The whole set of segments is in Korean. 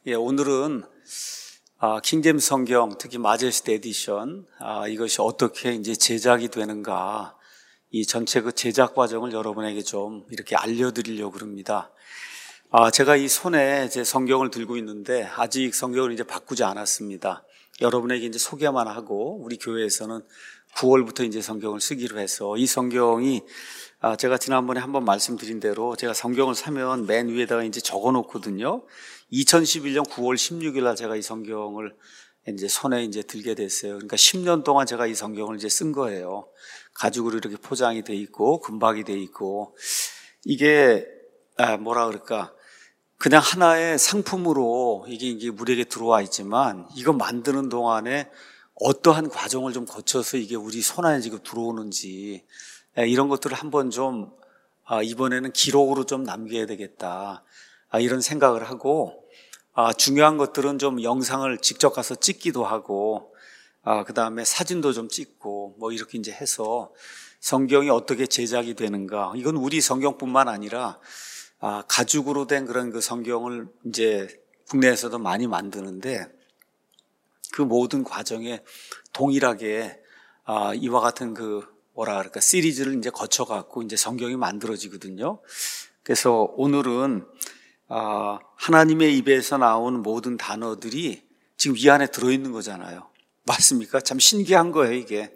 오늘은 킹제임스 성경, 특히 마제스티 에디션, 이것이 어떻게 이제 제작이 되는가, 이 전체 그 제작 과정을 여러분에게 좀 이렇게 알려드리려고 합니다. 제가 이 손에 제 성경을 들고 있는데 아직 성경을 이제 바꾸지 않았습니다. 여러분에게 이제 소개만 하고, 우리 교회에서는 9월부터 이제 성경을 쓰기로 해서, 이 성경이 제가 지난번에 한번 말씀드린 대로 제가 성경을 사면 맨 위에다가 이제 적어 놓거든요. 2011년 9월 16일 날 제가 이 성경을 이제 손에 이제 들게 됐어요. 그러니까 10년 동안 제가 이 성경을 이제 쓴 거예요. 가죽으로 이렇게 포장이 돼 있고, 금박이 돼 있고, 이게 뭐라 그럴까, 그냥 하나의 상품으로 이게 우리에게 들어와 있지만, 이거 만드는 동안에 어떠한 과정을 좀 거쳐서 이게 우리 손 안에 지금 들어오는지, 이런 것들을 한번 좀 이번에는 기록으로 좀 남겨야 되겠다, 이런 생각을 하고, 중요한 것들은 좀 영상을 직접 가서 찍기도 하고, 그 다음에 사진도 좀 찍고, 뭐 이렇게 이제 해서 성경이 어떻게 제작이 되는가, 이건 우리 성경뿐만 아니라 가죽으로 된 그런 그 성경을 이제 국내에서도 많이 만드는데, 그 모든 과정에 동일하게 이와 같은 그 뭐라 그럴까, 시리즈를 이제 거쳐갖고 이제 성경이 만들어지거든요. 그래서 오늘은 하나님의 입에서 나온 모든 단어들이 지금 이 안에 들어있는 거잖아요. 맞습니까? 참 신기한 거예요, 이게.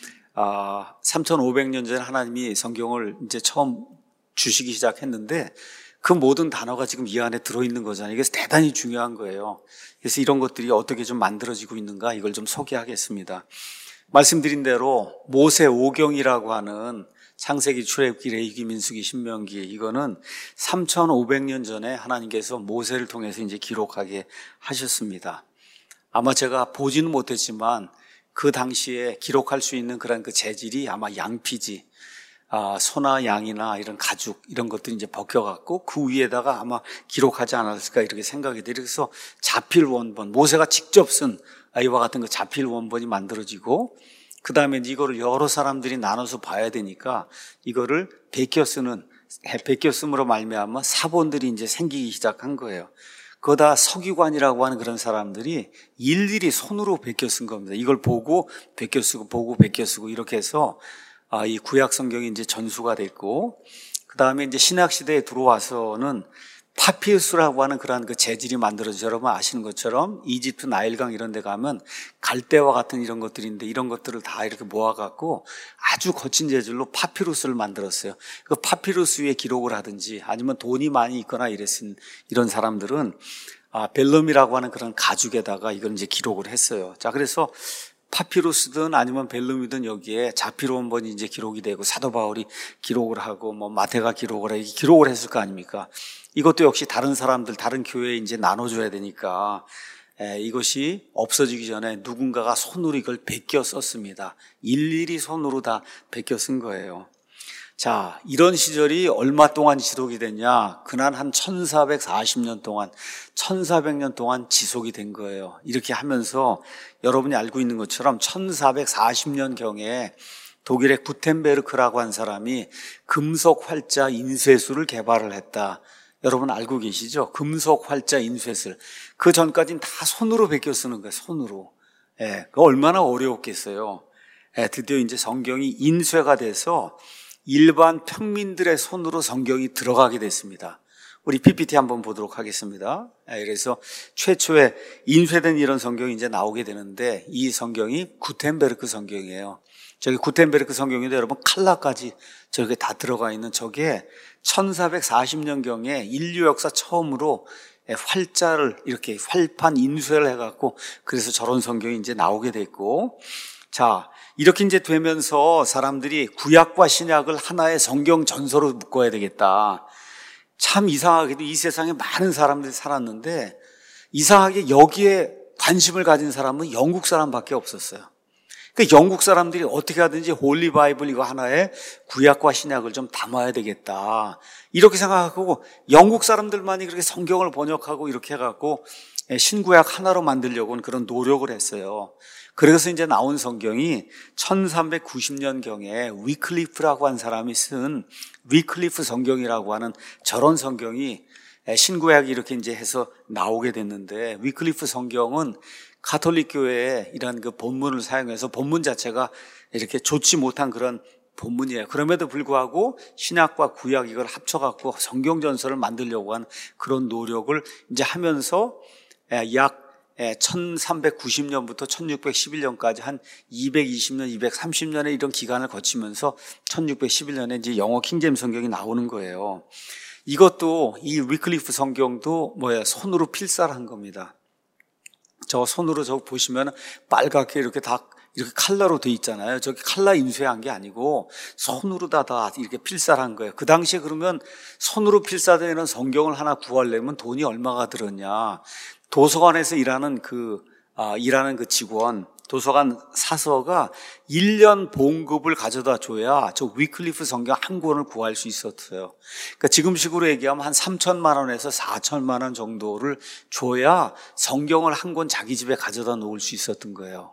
3,500년 전에 하나님이 성경을 이제 처음 주시기 시작했는데, 그 모든 단어가 지금 이 안에 들어있는 거잖아요. 이게 대단히 중요한 거예요. 그래서 이런 것들이 어떻게 좀 만들어지고 있는가, 이걸 좀 소개하겠습니다. 말씀드린 대로 모세 오경이라고 하는 창세기, 출애굽기, 레위기, 민수기, 신명기, 이거는 3,500년 전에 하나님께서 모세를 통해서 이제 기록하게 하셨습니다. 아마 제가 보지는 못했지만 그 당시에 기록할 수 있는 그런 그 재질이 아마 양피지, 소나 양이나 이런 가죽, 이런 것들이 이제 벗겨갖고 그 위에다가 아마 기록하지 않았을까, 이렇게 생각이 돼요. 그래서 자필 원본, 모세가 직접 쓴 이와 같은 그 자필 원본이 만들어지고, 그 다음에 이거를 여러 사람들이 나눠서 봐야 되니까 이거를 베껴 씀으로 말미암아 사본들이 이제 생기기 시작한 거예요. 그거다 서기관이라고 하는 그런 사람들이 일일이 손으로 베껴 쓴 겁니다. 이걸 보고 베껴 쓰고, 보고 베껴 쓰고, 이렇게 해서 이 구약 성경이 이제 전수가 됐고, 그 다음에 이제 신약 시대에 들어와서는 파피루스라고 하는 그러한 그 재질이 만들어져서, 여러분 아시는 것처럼 이집트 나일강 이런 데 가면 갈대와 같은 이런 것들인데, 이런 것들을 다 이렇게 모아갖고 아주 거친 재질로 파피루스를 만들었어요. 그 파피루스 위에 기록을 하든지, 아니면 돈이 많이 있거나 이랬은 이런 사람들은 벨럼이라고 하는 그런 가죽에다가 이걸 이제 기록을 했어요. 자, 그래서 파피루스든 아니면 벨룸이든 여기에 자필 원본이 이제 기록이 되고, 사도 바울이 기록을 하고, 뭐 마태가 기록을 하고, 기록을 했을 거 아닙니까? 이것도 역시 다른 사람들, 다른 교회에 이제 나눠줘야 되니까, 이것이 없어지기 전에 누군가가 손으로 이걸 베껴 썼습니다. 일일이 손으로 다 베껴 쓴 거예요. 자, 이런 시절이 얼마 동안 지속이 됐냐? 그날 한 1440년 동안, 1400년 동안 지속이 된 거예요. 이렇게 하면서 여러분이 알고 있는 것처럼 1440년경에 독일의 구텐베르크라고 한 사람이 금속 활자 인쇄술을 개발을 했다. 여러분 알고 계시죠? 금속 활자 인쇄술. 그 전까지는 다 손으로 베껴 쓰는 거예요, 손으로. 그거 얼마나 어려웠겠어요. 드디어 이제 성경이 인쇄가 돼서 일반 평민들의 손으로 성경이 들어가게 됐습니다. 우리 PPT 한번 보도록 하겠습니다. 그래서 최초에 인쇄된 이런 성경이 이제 나오게 되는데, 이 성경이 구텐베르크 성경이에요. 저기 구텐베르크 성경인데 여러분 칼라까지 저게 다 들어가 있는, 저게 1440년경에 인류 역사 처음으로 활자를 이렇게 활판 인쇄를 해갖고, 그래서 저런 성경이 이제 나오게 됐고, 자, 이렇게 이제 되면서 사람들이 구약과 신약을 하나의 성경 전서로 묶어야 되겠다. 참 이상하게도 이 세상에 많은 사람들이 살았는데, 이상하게 여기에 관심을 가진 사람은 영국 사람밖에 없었어요. 그러니까 영국 사람들이 어떻게 하든지 홀리 바이블 이거 하나에 구약과 신약을 좀 담아야 되겠다, 이렇게 생각하고 영국 사람들만이 그렇게 성경을 번역하고 이렇게 해갖고 신구약 하나로 만들려고는 그런 노력을 했어요. 그래서 이제 나온 성경이 1390년경에 위클리프라고 한 사람이 쓴 위클리프 성경이라고 하는 저런 성경이 신구약이 이렇게 이제 해서 나오게 됐는데, 위클리프 성경은 가톨릭 교회의 이런 그 본문을 사용해서 본문 자체가 이렇게 좋지 못한 그런 본문이에요. 그럼에도 불구하고 신약과 구약 이걸 합쳐갖고 성경 전설을 만들려고 하는 그런 노력을 이제 하면서 약 1390년부터 1611년까지 한 220년, 230년의 이런 기간을 거치면서 1611년에 이제 영어 킹제임스 성경이 나오는 거예요. 이것도 이 위클리프 성경도 손으로 필사를 한 겁니다. 저 손으로 저거 보시면 빨갛게 이렇게 다 이렇게 칼라로 돼 있잖아요. 저기 칼라 인쇄한 게 아니고 손으로 다 이렇게 필사를 한 거예요. 그 당시에 그러면 손으로 필사되는 성경을 하나 구하려면 돈이 얼마가 들었냐. 도서관에서 일하는 그 직원, 도서관 사서가 1년 봉급을 가져다 줘야 저 위클리프 성경 한 권을 구할 수 있었어요. 그러니까 지금식으로 얘기하면 한 3천만 원에서 4천만 원 정도를 줘야 성경을 한 권 자기 집에 가져다 놓을 수 있었던 거예요.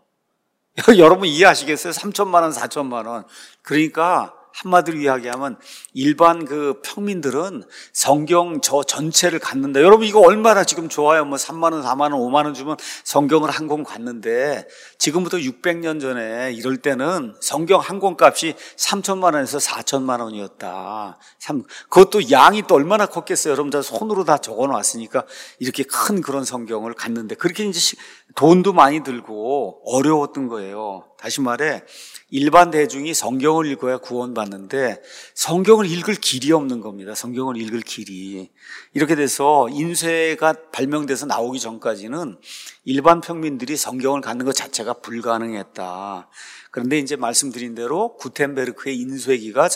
여러분 이해하시겠어요? 3천만 원, 4천만 원. 그러니까 한마디로 이야기하면 일반 그 평민들은 성경 저 전체를 갖는다. 여러분 이거 얼마나 지금 좋아요. 3만 원, 4만 원, 5만 원 주면 성경을 한 권 갖는데, 지금부터 600년 전에 이럴 때는 성경 한 권 값이 3천만 원에서 4천만 원이었다. 그것도 양이 또 얼마나 컸겠어요. 여러분 다 손으로 다 적어놨으니까 이렇게 큰 그런 성경을 갖는데, 그렇게 이제 돈도 많이 들고 어려웠던 거예요. 다시 말해 일반 대중이 성경을 읽어야 구원받는데 성경을 읽을 길이 없는 겁니다. 성경을 읽을 길이. 이렇게 돼서 인쇄가 발명돼서 나오기 전까지는 일반 평민들이 성경을 갖는 것 자체가 불가능했다. 그런데 이제 말씀드린 대로 구텐베르크의 인쇄기가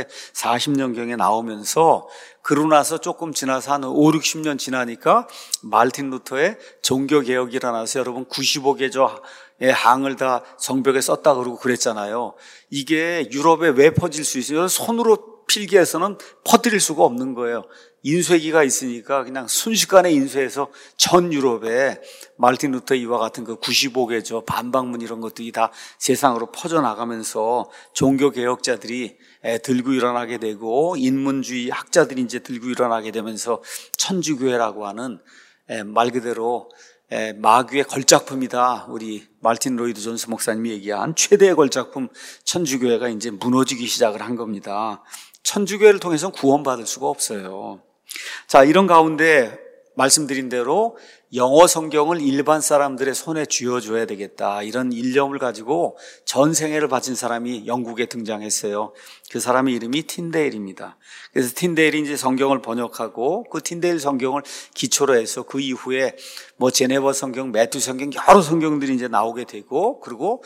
1440년경에 나오면서, 그러고 나서 조금 지나서 한 5, 60년 지나니까 마르틴 루터의 종교개혁이 일어나서 여러분 95개조 항을 다 성벽에 썼다 그러고 그랬잖아요. 이게 유럽에 왜 퍼질 수 있어요? 손으로 필기해서는 퍼뜨릴 수가 없는 거예요. 인쇄기가 있으니까 그냥 순식간에 인쇄해서 전 유럽에 마르틴 루터 이와 같은 그 95개조 반박문 이런 것들이 다 세상으로 퍼져나가면서 종교개혁자들이 들고 일어나게 되고, 인문주의 학자들이 이제 들고 일어나게 되면서 천주교회라고 하는 말 그대로 마귀의 걸작품이다. 우리 마르틴 로이드 존스 목사님이 얘기한 최대의 걸작품 천주교회가 이제 무너지기 시작을 한 겁니다. 천주교회를 통해서는 구원받을 수가 없어요. 자, 이런 가운데 말씀드린 대로 영어 성경을 일반 사람들의 손에 쥐어줘야 되겠다, 이런 일념을 가지고 전생애를 바친 사람이 영국에 등장했어요. 그 사람의 이름이 틴데일입니다. 그래서 틴데일이 이제 성경을 번역하고, 그 틴데일 성경을 기초로 해서 그 이후에 제네버 성경, 매튜 성경, 여러 성경들이 이제 나오게 되고, 그리고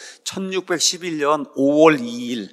1611년 5월 2일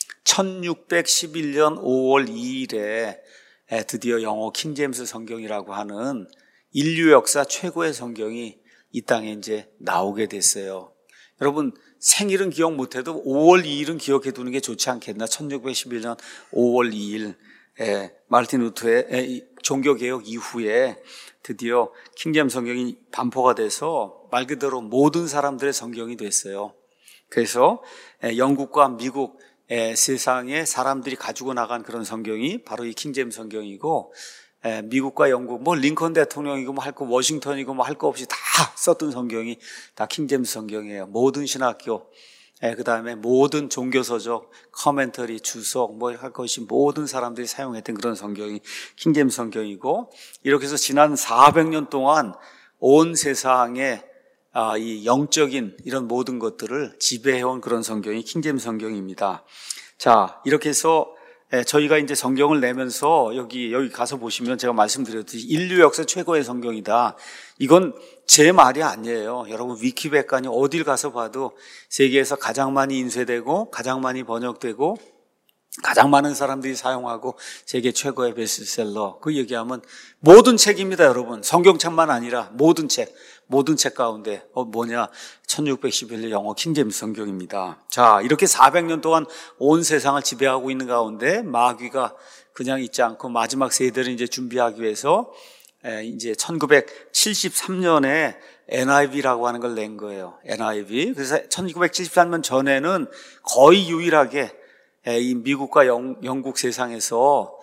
1611년 5월 2일에 드디어 영어 킹제임스 성경이라고 하는 인류 역사 최고의 성경이 이 땅에 이제 나오게 됐어요. 여러분 생일은 기억 못해도 5월 2일은 기억해 두는 게 좋지 않겠나? 1611년 5월 2일 마르틴 루터의 종교개혁 이후에 드디어 킹제임스 성경이 반포가 돼서 말 그대로 모든 사람들의 성경이 됐어요. 그래서 영국과 미국 세상에 사람들이 가지고 나간 그런 성경이 바로 이 킹제임스 성경이고, 미국과 영국 링컨 대통령이고 할 거 워싱턴이고 할 거 없이 다 썼던 성경이 다 킹제임스 성경이에요. 모든 신학교, 그 다음에 모든 종교서적, 커멘터리, 주석 할 것이 모든 사람들이 사용했던 그런 성경이 킹제임스 성경이고, 이렇게 해서 지난 400년 동안 온 세상에 이 영적인 이런 모든 것들을 지배해온 그런 성경이 킹제임스 성경입니다. 자, 이렇게 해서 저희가 이제 성경을 내면서 여기 가서 보시면 제가 말씀드렸듯이 인류 역사 최고의 성경이다. 이건 제 말이 아니에요. 여러분 위키백과니 어딜 가서 봐도 세계에서 가장 많이 인쇄되고 가장 많이 번역되고 가장 많은 사람들이 사용하고 세계 최고의 베스트셀러, 그 얘기하면 모든 책입니다. 여러분 성경책만 아니라 모든 책 가운데 1611년 영어 킹제임스 성경입니다. 자, 이렇게 400년 동안 온 세상을 지배하고 있는 가운데 마귀가 그냥 있지 않고 마지막 세대를 이제 준비하기 위해서 이제 1973년에 NIV라고 하는 걸 낸 거예요. NIV. 그래서 1973년 전에는 거의 유일하게 이 미국과 영국 세상에서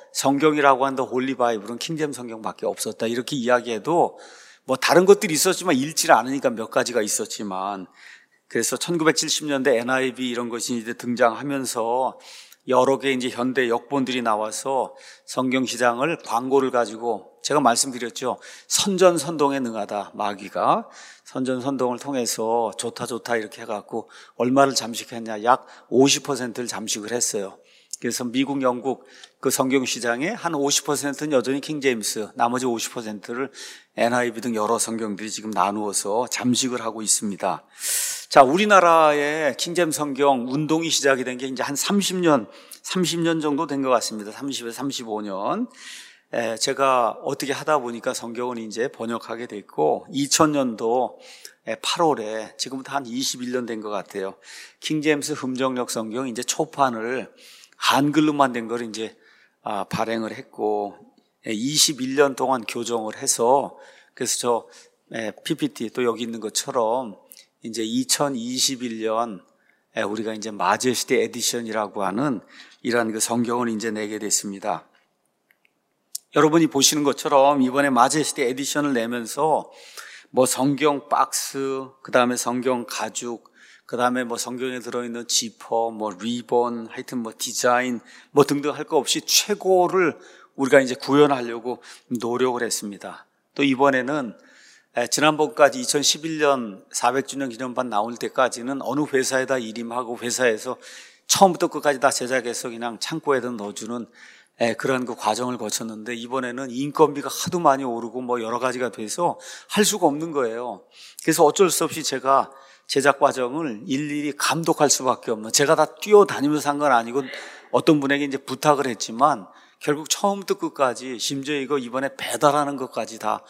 성경이라고 한다 홀리 바이블은 킹제임스 성경밖에 없었다 이렇게 이야기해도 뭐 다른 것들이 있었지만 읽질 않으니까 몇 가지가 있었지만, 그래서 1970년대 NIV 이런 것이 이제 등장하면서 여러 개 이제 현대 역본들이 나와서 성경 시장을 광고를 가지고, 제가 말씀드렸죠. 선전선동에 능하다. 마귀가 선전선동을 통해서 좋다 이렇게 해갖고 얼마를 잠식했냐? 약 50%를 잠식을 했어요. 그래서 미국, 영국 그 성경 시장의 한 50%는 여전히 킹제임스, 나머지 50%를 NIV 등 여러 성경들이 지금 나누어서 잠식을 하고 있습니다. 자, 우리나라의 킹제임스 성경 운동이 시작이 된 게 이제 한 30년 정도 된 것 같습니다. 30에서 35년. 제가 어떻게 하다 보니까 성경은 이제 번역하게 됐고, 2000년도 8월에 지금부터 한 21년 된 것 같아요. 킹제임스 흠정역 성경 이제 초판을 한글로만 된 걸 이제 발행을 했고, 21년 동안 교정을 해서, 그래서 저 PPT 또 여기 있는 것처럼 이제 2021년 우리가 이제 마제스티 에디션이라고 하는 이러한 그 성경을 이제 내게 됐습니다. 여러분이 보시는 것처럼 이번에 마제스티 에디션을 내면서 뭐 성경 박스, 그 다음에 성경 가죽, 그 다음에 뭐 성경에 들어있는 지퍼, 뭐 리본, 하여튼 뭐 디자인, 뭐 등등 할 거 없이 최고를 우리가 이제 구현하려고 노력을 했습니다. 또 이번에는 지난번까지 2011년 400주년 기념판 나올 때까지는 어느 회사에다 일임하고 회사에서 처음부터 끝까지 다 제작해서 그냥 창고에다 넣어주는 그런 그 과정을 거쳤는데, 이번에는 인건비가 하도 많이 오르고 뭐 여러 가지가 돼서 할 수가 없는 거예요. 그래서 어쩔 수 없이 제가 제작 과정을 일일이 감독할 수밖에 없는, 제가 다 뛰어다니면서 한 건 아니고 어떤 분에게 이제 부탁을 했지만 결국 처음부터 끝까지, 심지어 이거 이번에 배달하는 것까지 다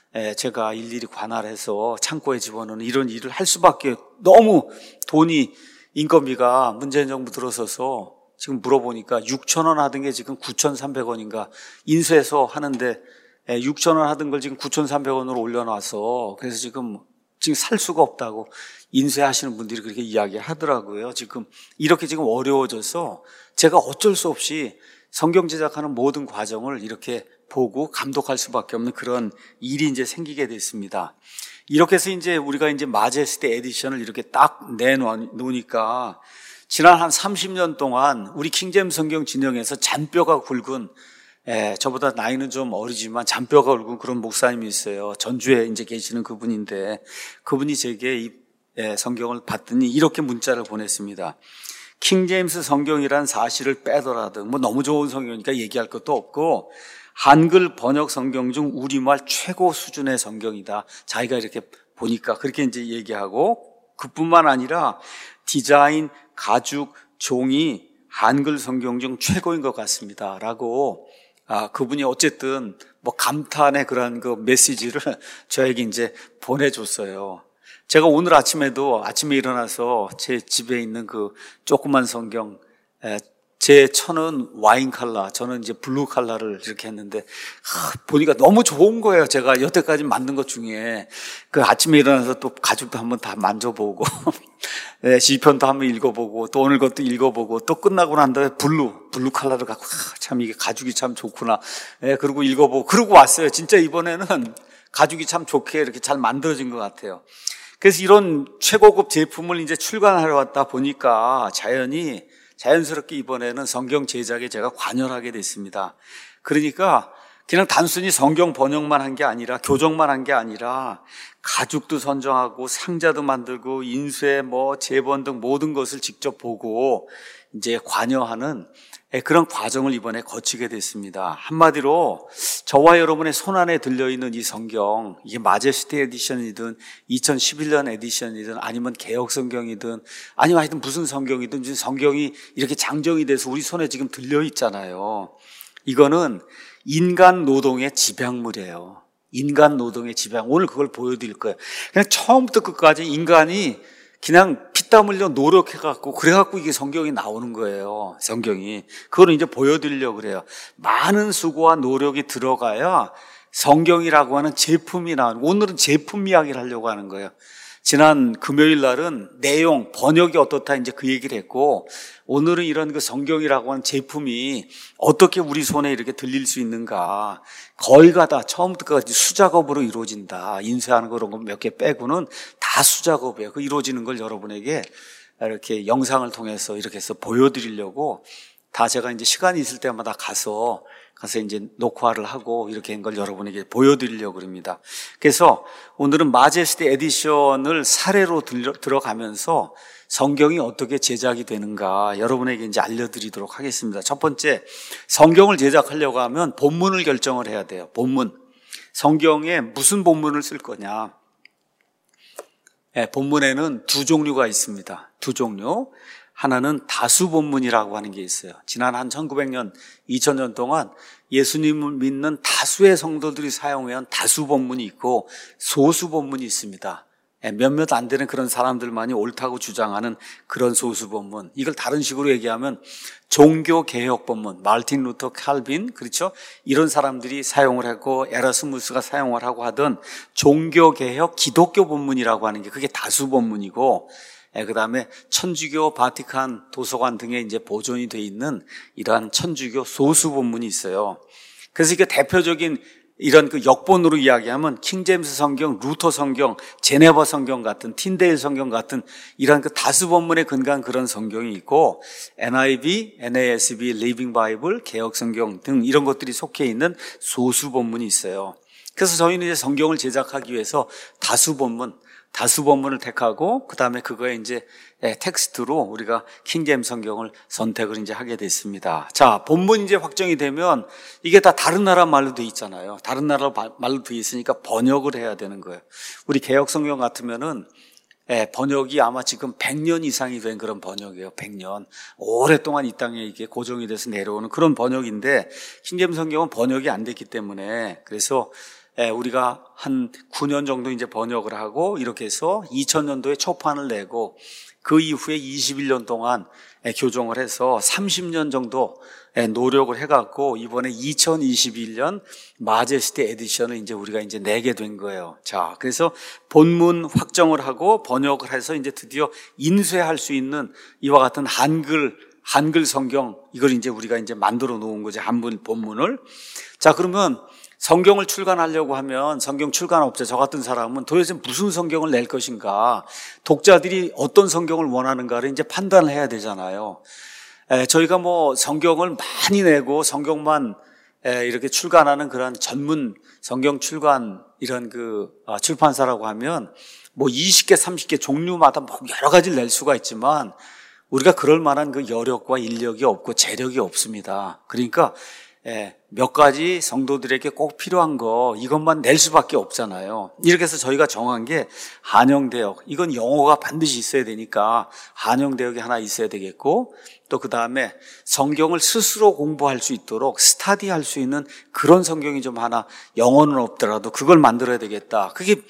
제가 일일이 관할해서 창고에 집어넣는 이런 일을 할 수밖에, 너무 돈이, 인건비가 문재인 정부 들어서서 지금 물어보니까 6,000원 하던 게 지금 9,300원인가 인수해서 하는데 6,000원 하던 걸 지금 9,300원으로 올려놔서, 그래서 지금 살 수가 없다고 인쇄하시는 분들이 그렇게 이야기하더라고요. 지금 이렇게 지금 어려워져서 제가 어쩔 수 없이 성경 제작하는 모든 과정을 이렇게 보고 감독할 수밖에 없는 그런 일이 이제 생기게 됐습니다. 이렇게 해서 이제 우리가 이제 마제스티 에디션을 이렇게 딱 내놓으니까 지난 한 30년 동안 우리 킹제임스 성경 진영에서 잔뼈가 굵은, 저보다 나이는 좀 어리지만 잔뼈가 굵은 그런 목사님이 있어요. 전주에 이제 계시는 그분인데, 그분이 제게 이 성경을 봤더니 이렇게 문자를 보냈습니다. 킹제임스 성경이란 사실을 빼더라도 뭐 너무 좋은 성경이니까 얘기할 것도 없고, 한글 번역 성경 중 우리말 최고 수준의 성경이다. 자기가 이렇게 보니까 그렇게 이제 얘기하고, 그뿐만 아니라 디자인, 가죽, 종이 한글 성경 중 최고인 것 같습니다. 라고 그분이 어쨌든 뭐 감탄의 그런 그 메시지를 저에게 이제 보내줬어요. 제가 오늘 아침에 일어나서 제 집에 있는 그 조그만 성경, 제 천은 와인 컬러, 저는 이제 블루 컬러를 이렇게 했는데, 보니까 너무 좋은 거예요. 제가 여태까지 만든 것 중에. 그 아침에 일어나서 또 가죽도 한번 다 만져보고, 시편도 한번 읽어보고, 또 오늘 것도 읽어보고, 또 끝나고 난 다음에 블루 컬러를 갖고, 참 이게 가죽이 참 좋구나. 그리고 읽어보고, 그러고 왔어요. 진짜 이번에는 가죽이 참 좋게 이렇게 잘 만들어진 것 같아요. 그래서 이런 최고급 제품을 이제 출간하러 왔다 보니까 자연스럽게 이번에는 성경 제작에 제가 관여하게 됐습니다. 그러니까 그냥 단순히 성경 번역만 한 게 아니라, 교정만 한 게 아니라, 가죽도 선정하고 상자도 만들고 인쇄, 뭐 재본 등 모든 것을 직접 보고 이제 관여하는 그런 과정을 이번에 거치게 됐습니다. 한마디로 저와 여러분의 손안에 들려있는 이 성경, 이게 마제스티 에디션이든 2011년 에디션이든 아니면 개혁 성경이든 아니면 하여튼 무슨 성경이든 성경이 이렇게 장정이 돼서 우리 손에 지금 들려있잖아요. 이거는 인간 노동의 집약물이에요. 인간 노동의 집약. 오늘 그걸 보여드릴 거예요. 그냥 처음부터 끝까지 인간이 그냥 피땀 흘려 노력해갖고, 그래갖고 이게 성경이 나오는 거예요. 성경이. 그걸 이제 보여드리려고 그래요. 많은 수고와 노력이 들어가야 성경이라고 하는 제품이 나오는, 오늘은 제품 이야기를 하려고 하는 거예요. 지난 금요일 날은 내용, 번역이 어떻다 이제 그 얘기를 했고, 오늘은 이런 그 성경이라고 하는 제품이 어떻게 우리 손에 이렇게 들릴 수 있는가. 거의가 다 처음부터 끝까지 수작업으로 이루어진다. 인쇄하는 거 그런 거 몇 개 빼고는 다 수작업이에요. 그 이루어지는 걸 여러분에게 이렇게 영상을 통해서 이렇게 해서 보여드리려고 다 제가 이제 시간이 있을 때마다 가서 이제 녹화를 하고 이렇게 한 걸 여러분에게 보여드리려고 합니다. 그래서 오늘은 마제스티 에디션을 사례로 들어가면서 성경이 어떻게 제작이 되는가 여러분에게 이제 알려드리도록 하겠습니다. 첫 번째, 성경을 제작하려고 하면 본문을 결정을 해야 돼요. 본문. 성경에 무슨 본문을 쓸 거냐. 본문에는 두 종류가 있습니다. 두 종류. 하나는 다수 본문이라고 하는 게 있어요. 지난 한 1900년, 2000년 동안 예수님을 믿는 다수의 성도들이 사용해온 다수 본문이 있고 소수 본문이 있습니다. 몇몇 안 되는 그런 사람들만이 옳다고 주장하는 그런 소수 본문. 이걸 다른 식으로 얘기하면 종교개혁 본문. 마르틴 루터 칼빈, 그렇죠? 이런 사람들이 사용을 했고 에라스무스가 사용을 하고 하던 종교개혁 기독교 본문이라고 하는 게 그게 다수 본문이고, 그 다음에 천주교 바티칸 도서관 등에 이제 보존이 돼 있는 이러한 천주교 소수 본문이 있어요. 그래서 이게 대표적인 이런 그 역본으로 이야기하면 킹제임스 성경, 루터 성경, 제네바 성경 같은 틴데일 성경 같은 이런 그 다수 본문에 근거한 그런 성경이 있고 NIV, NASB, 리빙 바이블, 개혁 성경 등 이런 것들이 속해 있는 소수 본문이 있어요. 그래서 저희는 이제 성경을 제작하기 위해서 다수 본문을 택하고 그 다음에 그거에 이제 텍스트로 우리가 킹제임스 성경을 선택을 이제 하게 됐습니다. 자, 본문이 이제 확정이 되면 이게 다 다른 나라 말로 돼 있잖아요. 다른 나라 말로 돼 있으니까 번역을 해야 되는 거예요. 우리 개혁 성경 같으면은 번역이 아마 지금 100년 이상이 된 그런 번역이에요. 100년. 오랫동안 이 땅에 이게 고정이 돼서 내려오는 그런 번역인데 킹제임스 성경은 번역이 안 됐기 때문에 그래서 우리가 한 9년 정도 이제 번역을 하고 이렇게 해서 2000년도에 초판을 내고 그 이후에 21년 동안 교정을 해서 30년 정도 노력을 해갖고 이번에 2021년 마제스티 에디션을 이제 우리가 이제 내게 된 거예요. 자, 그래서 본문 확정을 하고 번역을 해서 이제 드디어 인쇄할 수 있는 이와 같은 한글 성경 이걸 이제 우리가 이제 만들어 놓은 거죠. 한문 본문을. 자, 그러면 성경을 출간하려고 하면 성경 출간업체 저 같은 사람은 도대체 무슨 성경을 낼 것인가, 독자들이 어떤 성경을 원하는가를 이제 판단을 해야 되잖아요. 저희가 뭐 성경을 많이 내고 성경만 이렇게 출간하는 그런 전문 성경 출간 이런 그 출판사라고 하면 뭐 20개, 30개 종류마다 뭐 여러 가지를 낼 수가 있지만 우리가 그럴 만한 그 여력과 인력이 없고 재력이 없습니다. 그러니까 몇 가지 성도들에게 꼭 필요한 거 이것만 낼 수밖에 없잖아요. 이렇게 해서 저희가 정한 게 한영대역. 이건 영어가 반드시 있어야 되니까 한영대역이 하나 있어야 되겠고 또 그 다음에 성경을 스스로 공부할 수 있도록 스터디할 수 있는 그런 성경이 좀 하나 영어는 없더라도 그걸 만들어야 되겠다. 그게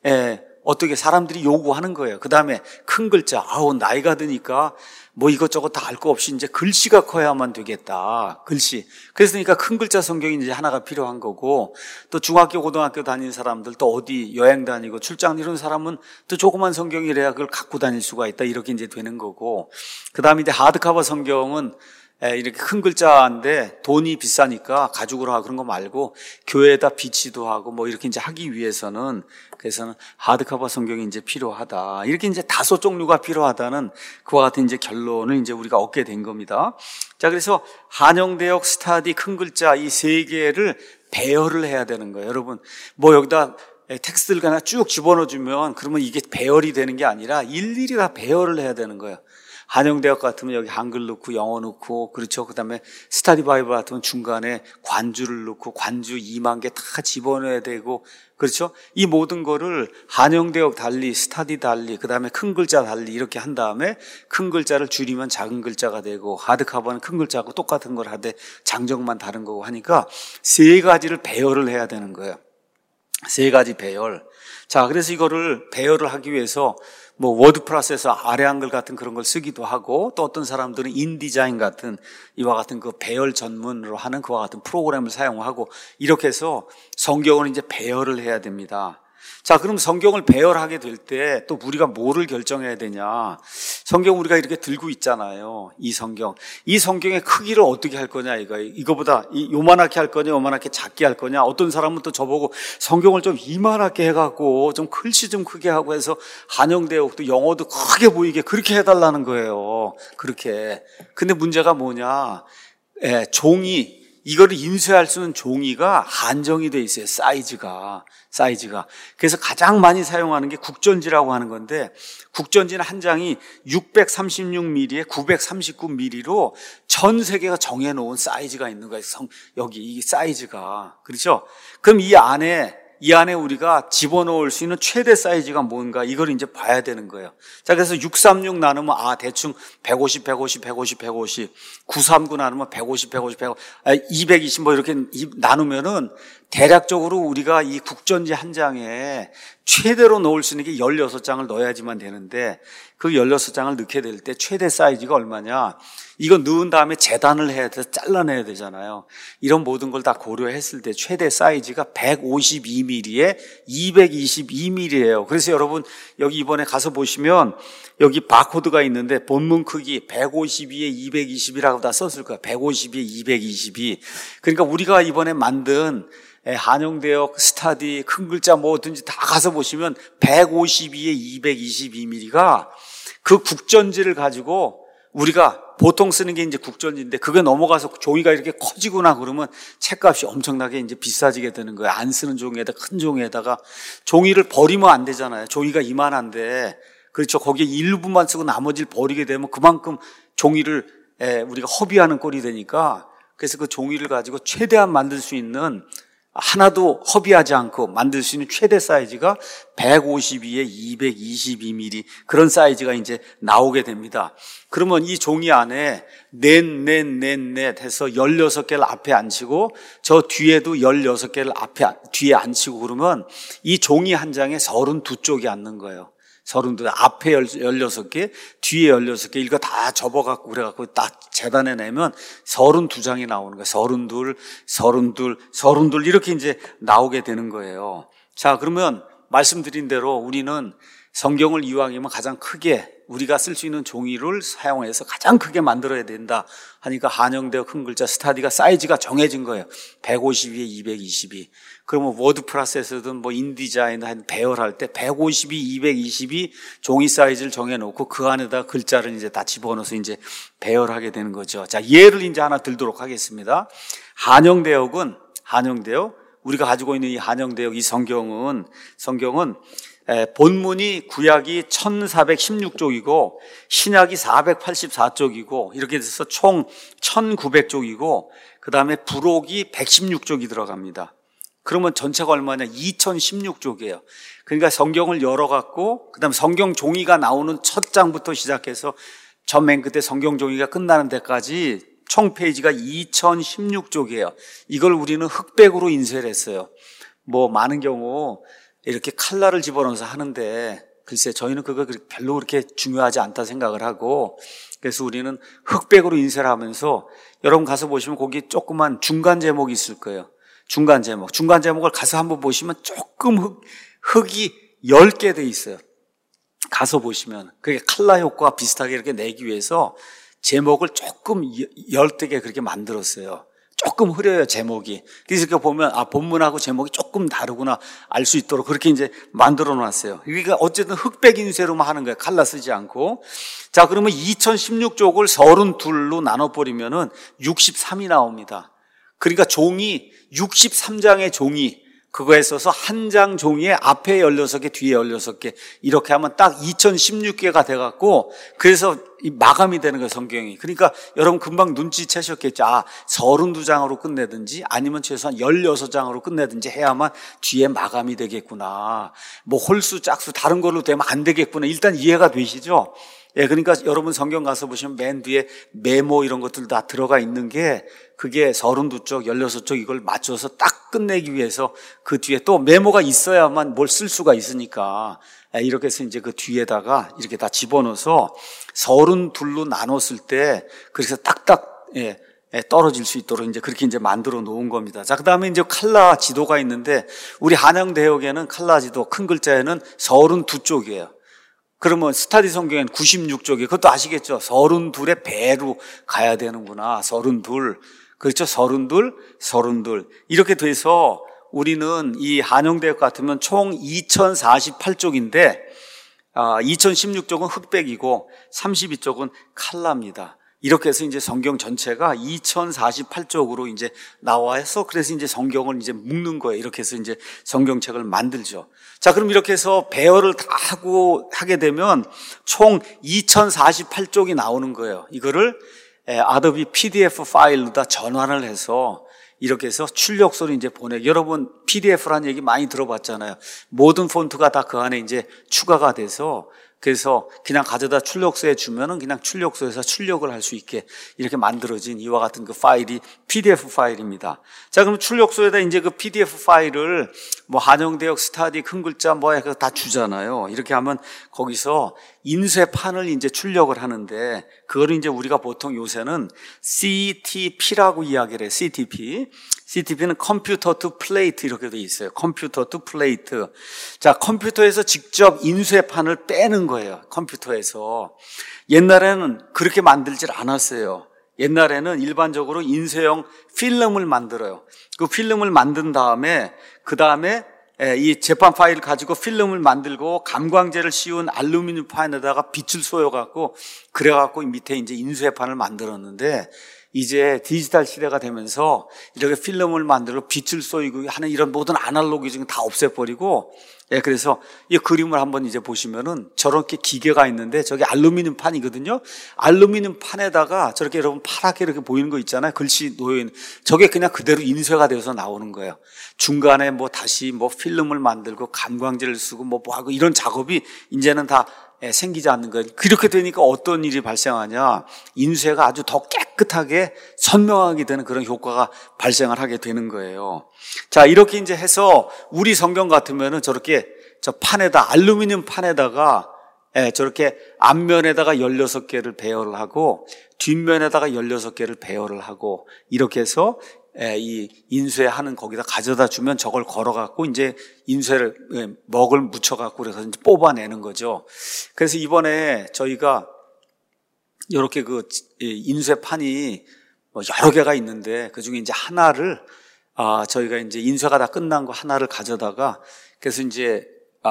어떻게 사람들이 요구하는 거예요. 그 다음에 큰 글자. 나이가 드니까 뭐 이것저것 다 알 거 없이 이제 글씨가 커야만 되겠다. 글씨. 그러니까 큰 글자 성경이 이제 하나가 필요한 거고 또 중학교, 고등학교 다니는 사람들 또 어디 여행 다니고 출장 이런 사람은 또 조그만 성경이래야 그걸 갖고 다닐 수가 있다. 이렇게 이제 되는 거고. 그 다음에 이제 하드커버 성경은 이렇게 큰 글자인데 돈이 비싸니까 가죽으로 하고 그런 거 말고 교회에다 비치도 하고 뭐 이렇게 이제 하기 위해서는 그래서는 하드커버 성경이 이제 필요하다. 이렇게 이제 다섯 종류가 필요하다는 그와 같은 이제 결론을 이제 우리가 얻게 된 겁니다. 자, 그래서 한영대역 스터디 큰 글자 이 세 개를 배열을 해야 되는 거예요. 여러분, 뭐 여기다 텍스트를 하나 쭉 집어넣어주면 그러면 이게 배열이 되는 게 아니라 일일이 다 배열을 해야 되는 거예요. 한영대학 같으면 여기 한글 넣고 영어 넣고 그렇죠. 그 다음에 스터디 바이블 같으면 중간에 관주를 넣고 관주 2만 개 다 집어넣어야 되고 그렇죠. 이 모든 거를 한영대학 달리 스터디 달리 그 다음에 큰 글자 달리 이렇게 한 다음에 큰 글자를 줄이면 작은 글자가 되고 하드커버는 큰 글자하고 똑같은 걸 하되 장정만 다른 거고 하니까 세 가지를 배열을 해야 되는 거예요. 세 가지 배열. 자, 그래서 이거를 배열을 하기 위해서 뭐 워드프레스에서 아래 한글 같은 그런 걸 쓰기도 하고 또 어떤 사람들은 인디자인 같은 이와 같은 그 배열 전문으로 하는 그와 같은 프로그램을 사용하고 이렇게 해서 성경을 이제 배열을 해야 됩니다. 자, 그럼 성경을 배열하게 될 때 또 우리가 뭐를 결정해야 되냐? 성경 우리가 이렇게 들고 있잖아요. 이 성경의 크기를 어떻게 할 거냐 이거보다 요만하게 할 거냐, 요만하게 작게 할 거냐. 어떤 사람은 또 저보고 성경을 좀 이만하게 해갖고 좀 글씨 좀 크게 하고 해서 한영대역도 영어도 크게 보이게 그렇게 해달라는 거예요. 그렇게. 근데 문제가 뭐냐? 이거를 인쇄할 수 있는 종이가 한정이 돼 있어요. 사이즈가. 그래서 가장 많이 사용하는 게 국전지라고 하는 건데, 국전지는 한 장이 636mm에 939mm로 전 세계가 정해놓은 사이즈가 있는 거예요. 여기 이 사이즈가. 그렇죠? 그럼 이 안에 우리가 집어넣을 수 있는 최대 사이즈가 뭔가 이걸 이제 봐야 되는 거예요. 자, 그래서 636 나누면 대충 150, 939 나누면 150, 220 뭐 이렇게 나누면은 대략적으로 우리가 이 국전지 한 장에 최대로 넣을 수 있는 게 16장을 넣어야지만 되는데, 그 16장을 넣게 될 때 최대 사이즈가 얼마냐? 이거 넣은 다음에 재단을 해야 돼서 잘라내야 되잖아요. 이런 모든 걸 다 고려했을 때 최대 사이즈가 152mm에 222mm예요. 그래서 여러분 여기 이번에 가서 보시면 여기 바코드가 있는데 본문 크기 152에 220이라고 다 썼을 거예요. 152에 222. 그러니까 우리가 이번에 만든 한영대역 스타디 큰 글자 뭐든지 다 가서 보시면 152에 222mm가 그 국전지를 가지고 우리가 보통 쓰는 게 이제 국전지인데, 그게 넘어가서 종이가 이렇게 커지거나 그러면 책값이 엄청나게 이제 비싸지게 되는 거예요. 안 쓰는 종이에다 큰 종이에다가 종이를 버리면 안 되잖아요. 종이가 이만한데, 그렇죠. 거기에 일부만 쓰고 나머지를 버리게 되면 그만큼 종이를 우리가 허비하는 꼴이 되니까, 그래서 그 종이를 가지고 최대한 만들 수 있는, 하나도 허비하지 않고 만들 수 있는 최대 사이즈가 152에 222mm, 그런 사이즈가 이제 나오게 됩니다. 그러면 이 종이 안에 넷 해서 16개를 앞에 앉히고 저 뒤에도 16개를 뒤에 앉히고 그러면 이 종이 한 장에 32쪽이 앉는 거예요. 32, 앞에 16개, 뒤에 16개, 이거 다 접어갖고 그래갖고 딱 재단해내면 32장이 나오는 거예요. 32 이렇게 이제 나오게 되는 거예요. 자, 그러면 말씀드린 대로 우리는 성경을 이왕이면 가장 크게 우리가 쓸 수 있는 종이를 사용해서 가장 크게 만들어야 된다 하니까 한영대역 큰 글자 스타디가 사이즈가 정해진 거예요. 152에 222. 그러면 워드 프로세서든 뭐 인디자인 배열할 때 152, 222 종이 사이즈를 정해놓고 그 안에다 글자를 이제 다 집어넣어서 이제 배열하게 되는 거죠. 자, 예를 이제 하나 들도록 하겠습니다. 한영대역 우리가 가지고 있는 이 한영대역 이 성경은 본문이 구약이 1416쪽이고 신약이 484쪽이고 이렇게 돼서 총 1900쪽이고 그 다음에 부록이 116쪽이 들어갑니다. 그러면 전체가 얼마냐? 2016쪽이에요. 그러니까 성경을 열어갖고 그 다음에 성경 종이가 나오는 첫 장부터 시작해서 전 맨 끝에 성경 종이가 끝나는 데까지 총 페이지가 2016쪽이에요. 이걸 우리는 흑백으로 인쇄를 했어요. 뭐 많은 경우 이렇게 칼라를 집어넣어서 하는데 글쎄 저희는 그거 별로 그렇게 중요하지 않다 생각을 하고, 그래서 우리는 흑백으로 인쇄를 하면서 여러분 가서 보시면 거기 조그만 중간 제목이 있을 거예요. 중간 제목을 가서 한번 보시면 조금 흑이 10개 돼 있어요. 가서 보시면 그게 칼라 효과와 비슷하게 이렇게 내기 위해서 제목을 조금 10개 그렇게 만들었어요. 조금 흐려요, 제목이. 그래서 이렇게 보면 본문하고 제목이 조금 다르구나 알 수 있도록 그렇게 이제 만들어 놨어요. 그러니까 어쨌든 흑백 인쇄로만 하는 거예요. 칼라 쓰지 않고. 자, 그러면 2016쪽을 32로 나눠버리면은 63이 나옵니다. 그러니까 종이 63장의 종이 그거에 써서 한 장 종이에 앞에 16개, 뒤에 16개 이렇게 하면 딱 2016개가 돼갖고 그래서 마감이 되는 거예요, 성경이. 그러니까 여러분 금방 눈치채셨겠죠. 32장으로 끝내든지 아니면 최소한 16장으로 끝내든지 해야만 뒤에 마감이 되겠구나. 뭐 홀수, 짝수 다른 걸로 되면 안 되겠구나. 일단 이해가 되시죠? 예, 그러니까 여러분 성경 가서 보시면 맨 뒤에 메모 이런 것들 다 들어가 있는 게 그게 32쪽, 16쪽 이걸 맞춰서 딱 끝내기 위해서 그 뒤에 또 메모가 있어야만 뭘 쓸 수가 있으니까 이렇게 해서 이제 그 뒤에다가 이렇게 다 집어넣어서 32로 나눴을 때 그래서 딱딱 떨어질 수 있도록 이제 그렇게 이제 만들어 놓은 겁니다. 자, 그 다음에 이제 칼라 지도가 있는데 우리 한양대역에는 칼라 지도 큰 글자에는 32쪽이에요. 그러면 스타디 성경에는 96쪽이에요. 그것도 아시겠죠? 32의 배로 가야 되는구나. 32. 그렇죠? 32. 이렇게 돼서 우리는 이 한양대역 같으면 총 2048쪽인데 2016쪽은 흑백이고 32쪽은 칼라입니다. 이렇게 해서 이제 성경 전체가 2048쪽으로 이제 나와서 그래서 이제 성경을 이제 묶는 거예요. 이렇게 해서 이제 성경책을 만들죠. 자, 그럼 이렇게 해서 배열을 다 하게 되면 총 2048쪽이 나오는 거예요. 이거를 아도비 PDF 파일로 다 전환을 해서 이렇게 해서 출력소로 이제 여러분 PDF라는 얘기 많이 들어봤잖아요. 모든 폰트가 다 그 안에 이제 추가가 돼서 그래서 그냥 가져다 출력소에 주면은 그냥 출력소에서 출력을 할 수 있게 이렇게 만들어진 이와 같은 그 파일이 PDF 파일입니다. 자, 그럼 출력소에다 이제 그 PDF 파일을 뭐 한영대역 스타디 큰 글자 뭐 다 주잖아요. 이렇게 하면 거기서 인쇄판을 이제 출력을 하는데 그거를 이제 우리가 보통 요새는 CTP라고 이야기를 해요. CTP는 컴퓨터 투 플레이트 이렇게 돼 있어요. 컴퓨터 투 플레이트. 자, 컴퓨터에서 직접 인쇄판을 빼는 거예요. 컴퓨터에서. 옛날에는 그렇게 만들질 않았어요. 옛날에는 일반적으로 인쇄용 필름을 만들어요. 그 필름을 만든 다음에 그 다음에 이 재판 파일을 가지고 필름을 만들고 감광제를 씌운 알루미늄 판에다가 빛을 쏘여갖고 그래갖고 밑에 이제 인쇄판을 만들었는데 이제 디지털 시대가 되면서 이렇게 필름을 만들고 빛을 쏘이고 하는 이런 모든 아날로그적인 다 없애버리고 그래서 이 그림을 한번 이제 보시면은 저렇게 기계가 있는데 저게 알루미늄 판이거든요. 알루미늄 판에다가 저렇게 여러분 파랗게 이렇게 보이는 거 있잖아요. 글씨 놓여있는 저게 그냥 그대로 인쇄가 돼서 나오는 거예요. 중간에 뭐 다시 뭐 필름을 만들고 감광제를 쓰고 뭐 하고 이런 작업이 이제는 다 생기지 않는 거예요. 그렇게 되니까 어떤 일이 발생하냐. 인쇄가 아주 더 깨끗하게 선명하게 되는 그런 효과가 발생을 하게 되는 거예요. 자, 이렇게 이제 해서 우리 성경 같으면은 저렇게 저 판에다, 알루미늄 판에다가 저렇게 앞면에다가 16개를 배열을 하고 뒷면에다가 16개를 배열을 하고 이렇게 해서 이 인쇄하는 거기다 가져다 주면 저걸 걸어갖고 이제 인쇄를 먹을 묻혀갖고 그래서 이제 뽑아내는 거죠. 그래서 이번에 저희가 이렇게 그 인쇄판이 여러 개가 있는데 그 중에 이제 하나를 저희가 이제 인쇄가 다 끝난 거 하나를 가져다가 그래서 이제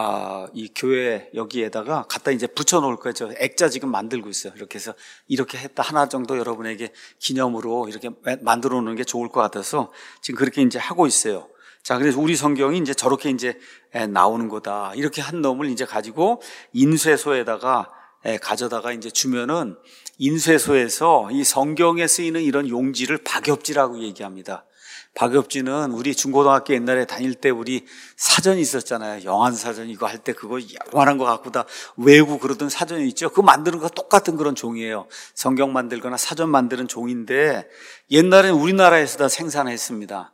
이 교회 여기에다가 갖다 이제 붙여 놓을 거예요. 저 액자 지금 만들고 있어요. 이렇게 해서 이렇게 했다 하나 정도 여러분에게 기념으로 이렇게 만들어 놓는 게 좋을 것 같아서 지금 그렇게 이제 하고 있어요. 자, 그래서 우리 성경이 이제 저렇게 이제 나오는 거다. 이렇게 한 놈을 이제 가지고 인쇄소에다가 가져다가 이제 주면은 인쇄소에서 이 성경에 쓰이는 이런 용지를 박엽지라고 얘기합니다. 박엽지는 우리 중고등학교 옛날에 다닐 때 우리 사전이 있었잖아요. 영안사전 이거 할 때 그거 요만한 거 갖고 다 외우고 그러던 사전이 있죠. 그거 만드는 거 똑같은 그런 종이에요. 성경 만들거나 사전 만드는 종인데 옛날에는 우리나라에서 다 생산했습니다.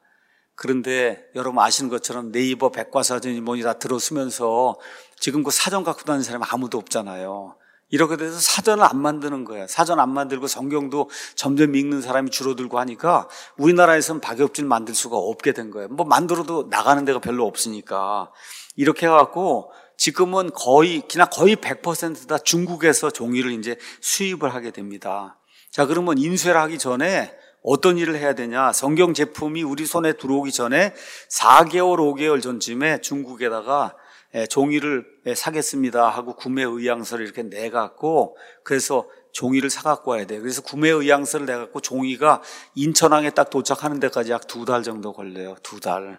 그런데 여러분 아시는 것처럼 네이버 백과사전이 뭐니 다 들어서면서 지금 그 사전 갖고 다니는 사람이 아무도 없잖아요. 이렇게 돼서 사전을 안 만드는 거예요. 사전 안 만들고 성경도 점점 읽는 사람이 줄어들고 하니까 우리나라에서는 박엽지를 만들 수가 없게 된 거예요. 뭐 만들어도 나가는 데가 별로 없으니까. 이렇게 해갖고 지금은 그냥 거의 100% 다 중국에서 종이를 이제 수입을 하게 됩니다. 자, 그러면 인쇄를 하기 전에 어떤 일을 해야 되냐. 성경 제품이 우리 손에 들어오기 전에 4개월, 5개월 전쯤에 중국에다가 종이를 사겠습니다 하고 구매 의향서를 이렇게 내갖고 그래서 종이를 사갖고 와야 돼요. 그래서 구매 의향서를 내갖고 종이가 인천항에 딱 도착하는 데까지 약 2달 정도 걸려요. 2달.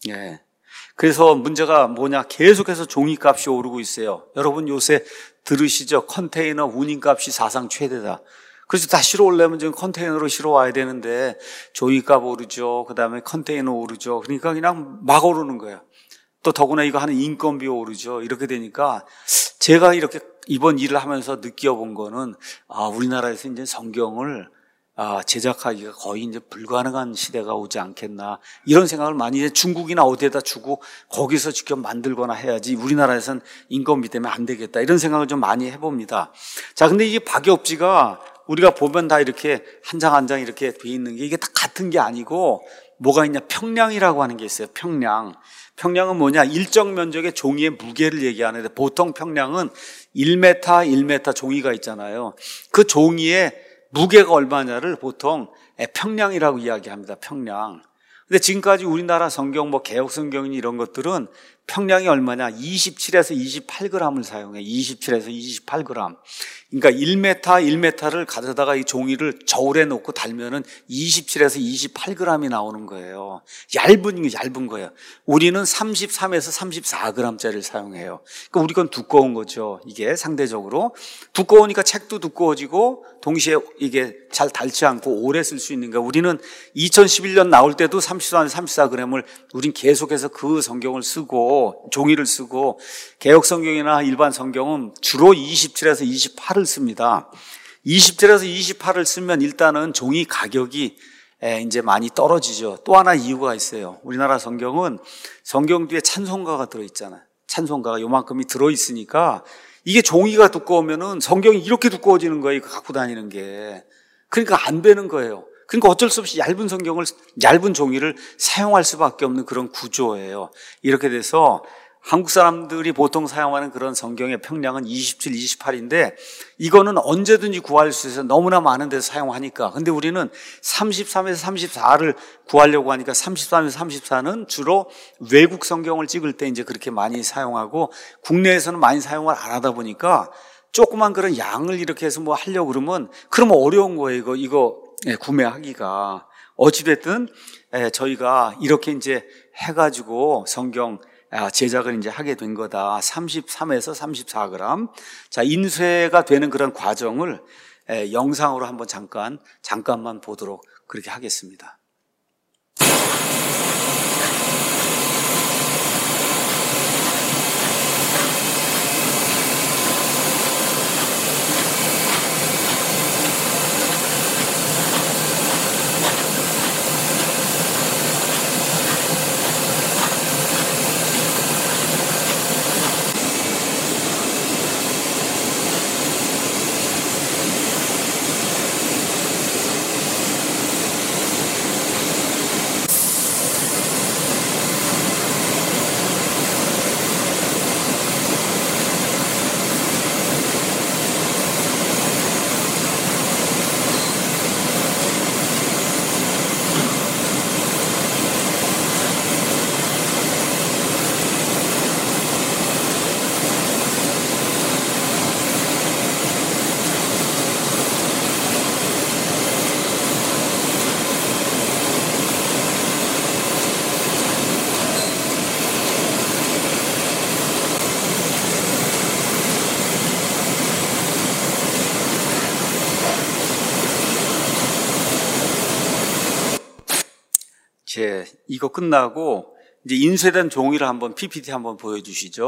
그래서 문제가 뭐냐. 계속해서 종이값이 오르고 있어요. 여러분 요새 들으시죠? 컨테이너 운임값이 사상 최대다. 그래서 다 실어 오려면 지금 컨테이너로 실어 와야 되는데 종이값 오르죠. 그 다음에 컨테이너 오르죠. 그러니까 그냥 막 오르는 거예요. 또 더구나 이거 하는 인건비 오르죠. 이렇게 되니까 제가 이렇게 이번 일을 하면서 느껴본 거는 우리나라에서 이제 성경을 제작하기가 거의 이제 불가능한 시대가 오지 않겠나 이런 생각을 많이 이제 중국이나 어디에다 주고 거기서 직접 만들거나 해야지 우리나라에서는 인건비 때문에 안 되겠다 이런 생각을 좀 많이 해봅니다. 자, 근데 이 박엽지가 우리가 보면 다 이렇게 한 장 한 장 이렇게 돼 있는 게 이게 다 같은 게 아니고 뭐가 있냐? 평량이라고 하는 게 있어요. 평량. 평량은 뭐냐? 일정 면적의 종이의 무게를 얘기하는데 보통 평량은 1m, 1m 종이가 있잖아요. 그 종이의 무게가 얼마냐를 보통 평량이라고 이야기합니다. 평량. 근데 지금까지 우리나라 성경, 개역 성경이니 이런 것들은 평량이 얼마냐? 27에서 28g을 사용해. 27에서 28g. 그러니까 1m, 1m를 가져다가 이 종이를 저울에 놓고 달면은 27에서 28g이 나오는 거예요. 얇은 거예요. 우리는 33에서 34g짜리를 사용해요. 그러니까 우리 건 두꺼운 거죠. 이게 상대적으로. 두꺼우니까 책도 두꺼워지고 동시에 이게 잘 닳지 않고 오래 쓸 수 있는 거예요. 우리는 2011년 나올 때도 33, 34g을 우린 계속해서 그 성경을 쓰고 종이를 쓰고 개역 성경이나 일반 성경은 주로 27에서 28을 씁니다. 27에서 28을 쓰면 일단은 종이 가격이 이제 많이 떨어지죠. 또 하나 이유가 있어요. 우리나라 성경은 성경 뒤에 찬송가가 들어있잖아요. 찬송가가 요만큼이 들어있으니까 이게 종이가 두꺼우면은 성경이 이렇게 두꺼워지는 거예요. 이거 갖고 다니는 게. 그러니까 안 되는 거예요. 그러니까 어쩔 수 없이 얇은 종이를 사용할 수밖에 없는 그런 구조예요. 이렇게 돼서 한국 사람들이 보통 사용하는 그런 성경의 평량은 27, 28인데 이거는 언제든지 구할 수 있어서 너무나 많은 데서 사용하니까. 근데 우리는 33에서 34를 구하려고 하니까 33에서 34는 주로 외국 성경을 찍을 때 이제 그렇게 많이 사용하고 국내에서는 많이 사용을 안 하다 보니까 조그만 그런 양을 이렇게 해서 뭐 하려고 그러면 어려운 거예요. 이거 구매하기가. 어찌됐든 저희가 이렇게 이제 해가지고 성경 제작을 이제 하게 된 거다. 33에서 34g. 자, 인쇄가 되는 그런 과정을 영상으로 한번 잠깐만 보도록 그렇게 하겠습니다. 이거 끝나고 이제 인쇄된 종이를 한번 PPT 한번 보여주시죠.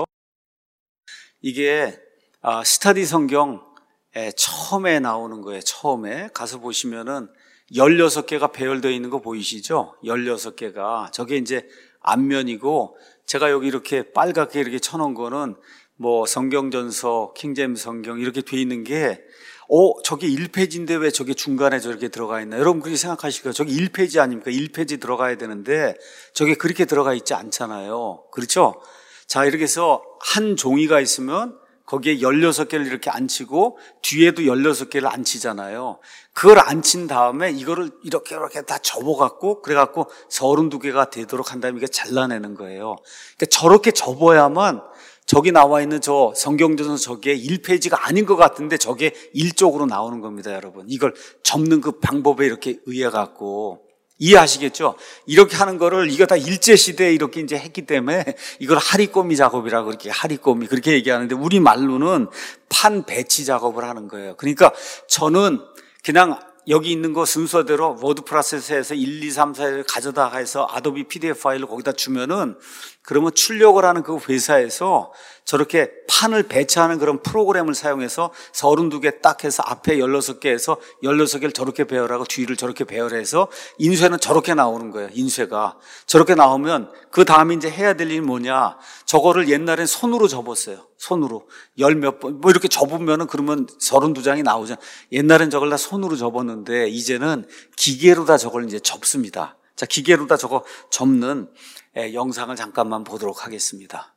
이게 스터디 성경 처음에 나오는 거예요. 처음에 가서 보시면은 16개가 배열되어 있는 거 보이시죠? 16개가. 저게 이제 앞면이고 제가 여기 이렇게 빨갛게 이렇게 쳐놓은 거는 뭐 성경전서, 킹제임스 성경 이렇게 돼 있는 게 저게 1페이지인데 왜 저게 중간에 저렇게 들어가 있나? 여러분 그렇게 생각하실 거예요. 저게 1페이지 아닙니까? 1페이지 들어가야 되는데 저게 그렇게 들어가 있지 않잖아요. 그렇죠? 자, 이렇게 해서 한 종이가 있으면 거기에 16개를 이렇게 앉히고 뒤에도 16개를 앉히잖아요. 그걸 앉힌 다음에 이거를 이렇게 다 접어갖고 그래갖고 32개가 되도록 한 다음에 이게 잘라내는 거예요. 그러니까 저렇게 접어야만 저기 나와 있는 저 성경전서 저게 1페이지가 아닌 것 같은데 저게 1쪽으로 나오는 겁니다, 여러분. 이걸 접는 그 방법에 이렇게 의해 갖고 이해하시겠죠? 이렇게 하는 거를 이거 다 일제시대에 이렇게 이제 했기 때문에 이걸 하리꼬미 작업이라고 이렇게 하리꼬미 그렇게 얘기하는데 우리 말로는 판 배치 작업을 하는 거예요. 그러니까 저는 그냥 여기 있는 거 순서대로 워드 프로세서에서 1, 2, 3, 4를 가져다가 해서 아도비 PDF 파일을 거기다 주면은 그러면 출력을 하는 그 회사에서 저렇게 판을 배치하는 그런 프로그램을 사용해서 32개 딱 해서 앞에 16개에서 16개를 저렇게 배열하고 뒤를 저렇게 배열해서 인쇄는 저렇게 나오는 거예요. 인쇄가. 저렇게 나오면 그 다음에 이제 해야 될 일이 뭐냐. 저거를 옛날엔 손으로 접었어요. 손으로. 열 몇 번, 뭐 이렇게 접으면은 그러면 32장이 나오잖아요. 옛날엔 저걸 다 손으로 접었는데 이제는 기계로 다 저걸 이제 접습니다. 자, 기계로 다 저거 접는 영상을 잠깐만 보도록 하겠습니다.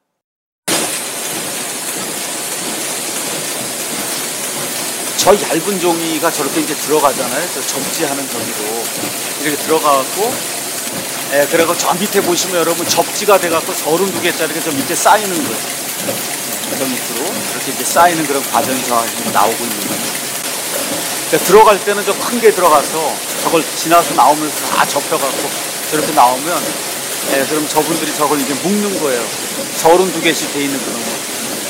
저 얇은 종이가 저렇게 이제 들어가잖아요. 저 접지하는 저기로 이렇게 들어가갖고, 그리고 저 밑에 보시면 여러분 접지가 돼갖고 32개짜리가 저 밑에 쌓이는 거예요. 저 밑으로 이렇게 이제 쌓이는 그런 과정이 저 나오고 있는 거예요. 그러니까 들어갈 때는 저 큰 게 들어가서 저걸 지나서 나오면서 다 접혀갖고 저렇게 나오면, 그럼 저분들이 저걸 이제 묶는 거예요. 32개씩 돼 있는 그런 거.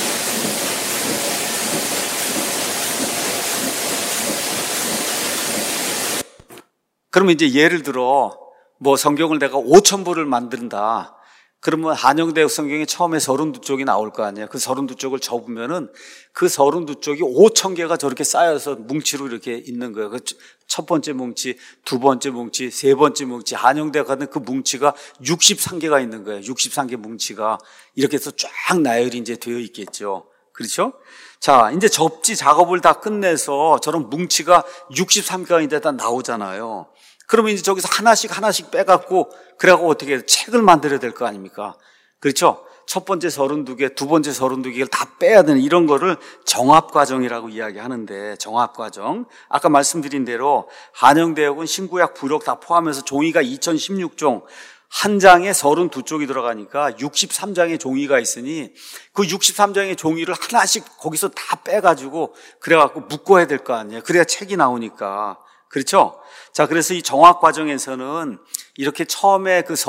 그러면 이제 예를 들어 뭐 성경을 내가 5,000부를 만든다. 그러면 한영대역 성경에 처음에 32쪽이 나올 거 아니에요. 그 32쪽을 접으면은 그 32쪽이 5,000개가 저렇게 쌓여서 뭉치로 이렇게 있는 거예요. 그 첫 번째 뭉치, 두 번째 뭉치, 세 번째 뭉치, 한영대역 같은 그 뭉치가 63개가 있는 거예요. 63개 뭉치가 이렇게 해서 쫙 나열이 이제 되어 있겠죠. 그렇죠? 자, 이제 접지 작업을 다 끝내서 저런 뭉치가 63개가 이제 다 나오잖아요. 그러면 이제 저기서 하나씩 빼갖고, 그래갖고 어떻게 해요? 책을 만들어야 될 거 아닙니까? 그렇죠? 첫 번째 32개, 두 번째 32개를 다 빼야 되는 이런 거를 정합과정이라고 이야기하는데, 정합과정. 아까 말씀드린 대로 한영대역은 신구약 부록 다 포함해서 종이가 2016종, 한 장에 32쪽이 들어가니까 63장의 종이가 있으니 그 63장의 종이를 하나씩 거기서 다 빼가지고 그래갖고 묶어야 될 거 아니에요. 그래야 책이 나오니까. 그렇죠? 자, 그래서 이 정확 과정에서는 이렇게 처음에 그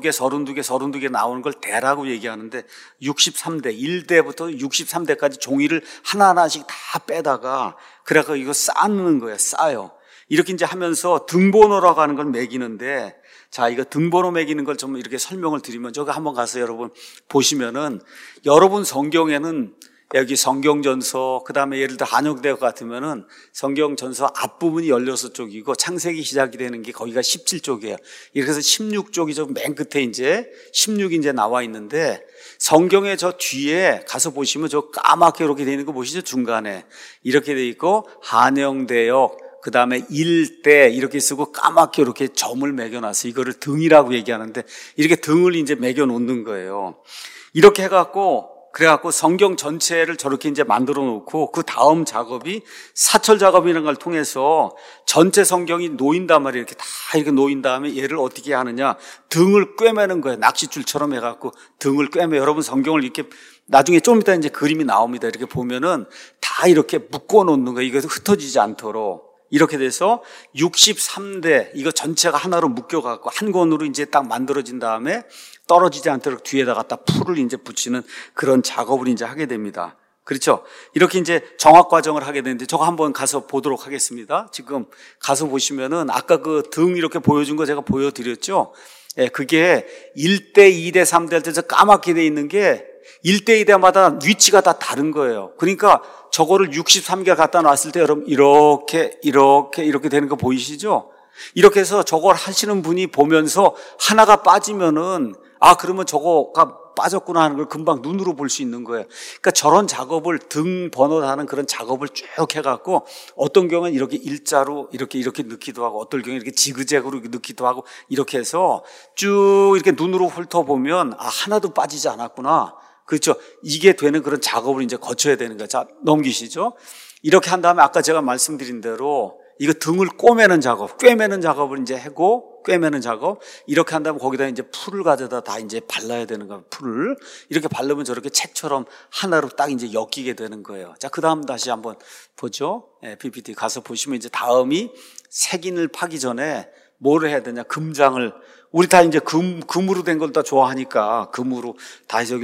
32개 나오는 걸 대라고 얘기하는데 63대, 1대부터 63대까지 종이를 하나하나씩 다 빼다가 그래갖고 이거 쌓는 거예요. 쌓아요. 이렇게 이제 하면서 등번호라고 하는 걸 매기는데, 자, 이거 등번호 매기는 걸 좀 이렇게 설명을 드리면, 저기 한번 가서 여러분 보시면은, 여러분 성경에는 여기 성경전서, 그 다음에 예를 들어 한영대역 같으면은 성경전서 앞부분이 16쪽이고 창세기 시작이 되는 게 거기가 17쪽이에요. 이렇게 해서 16쪽이 저 맨 끝에 이제 16이 이제 나와 있는데, 성경의 저 뒤에 가서 보시면 저 까맣게 이렇게 되어 있는 거 보시죠? 중간에. 이렇게 되어 있고, 한영대역, 그 다음에 일대 이렇게 쓰고 까맣게 이렇게 점을 매겨놔서 이거를 등이라고 얘기하는데, 이렇게 등을 이제 매겨 놓는 거예요. 이렇게 해갖고, 그래갖고 성경 전체를 저렇게 이제 만들어 놓고 그 다음 작업이 사철 작업이라는 걸 통해서 전체 성경이 놓인단 말이에요. 이렇게 다 이렇게 놓인 다음에 얘를 어떻게 하느냐. 등을 꿰매는 거예요. 낚싯줄처럼 해갖고 등을 꿰매. 여러분 성경을 이렇게 나중에 좀 이따 이제 그림이 나옵니다. 이렇게 보면은 다 이렇게 묶어 놓는 거예요. 이거 흩어지지 않도록. 이렇게 돼서 63대 이거 전체가 하나로 묶여갖고 한 권으로 이제 딱 만들어진 다음에 떨어지지 않도록 뒤에다 갖다 풀을 이제 붙이는 그런 작업을 이제 하게 됩니다. 그렇죠? 이렇게 이제 정확 과정을 하게 되는데, 저거 한번 가서 보도록 하겠습니다. 지금 가서 보시면은 아까 그 등 이렇게 보여준 거 제가 보여드렸죠? 예, 그게 1대, 2대, 3대 할 때 저 까맣게 돼 있는 게 1대, 2대마다 위치가 다 다른 거예요. 그러니까 저거를 63개 갖다 놨을 때 여러분 이렇게 되는 거 보이시죠? 이렇게 해서 저걸 하시는 분이 보면서 하나가 빠지면은, 아, 그러면 저거가 빠졌구나 하는 걸 금방 눈으로 볼 수 있는 거예요. 그러니까 저런 작업을 등 번호하는 그런 작업을 쭉 해갖고 어떤 경우는 이렇게 일자로 이렇게 넣기도 하고 어떤 경우는 이렇게 지그재그로 넣기도 하고 이렇게 해서 쭉 이렇게 눈으로 훑어보면, 아, 하나도 빠지지 않았구나. 그렇죠. 이게 되는 그런 작업을 이제 거쳐야 되는 거예요. 자, 넘기시죠. 이렇게 한 다음에 아까 제가 말씀드린 대로 이거 등을 꿰매는 작업을 이제 하고, 꿰매는 작업. 이렇게 한 다음에 거기다 이제 풀을 가져다 다 이제 발라야 되는 거예요. 풀을. 이렇게 바르면 저렇게 책처럼 하나로 딱 이제 엮이게 되는 거예요. 자, 그 다음 다시 한번 보죠. PPT 가서 보시면 이제 다음이 색인을 파기 전에 뭐를 해야 되냐. 금장을. 우리 다 이제 금으로 된 걸 다 좋아하니까 금으로 다 해서 여기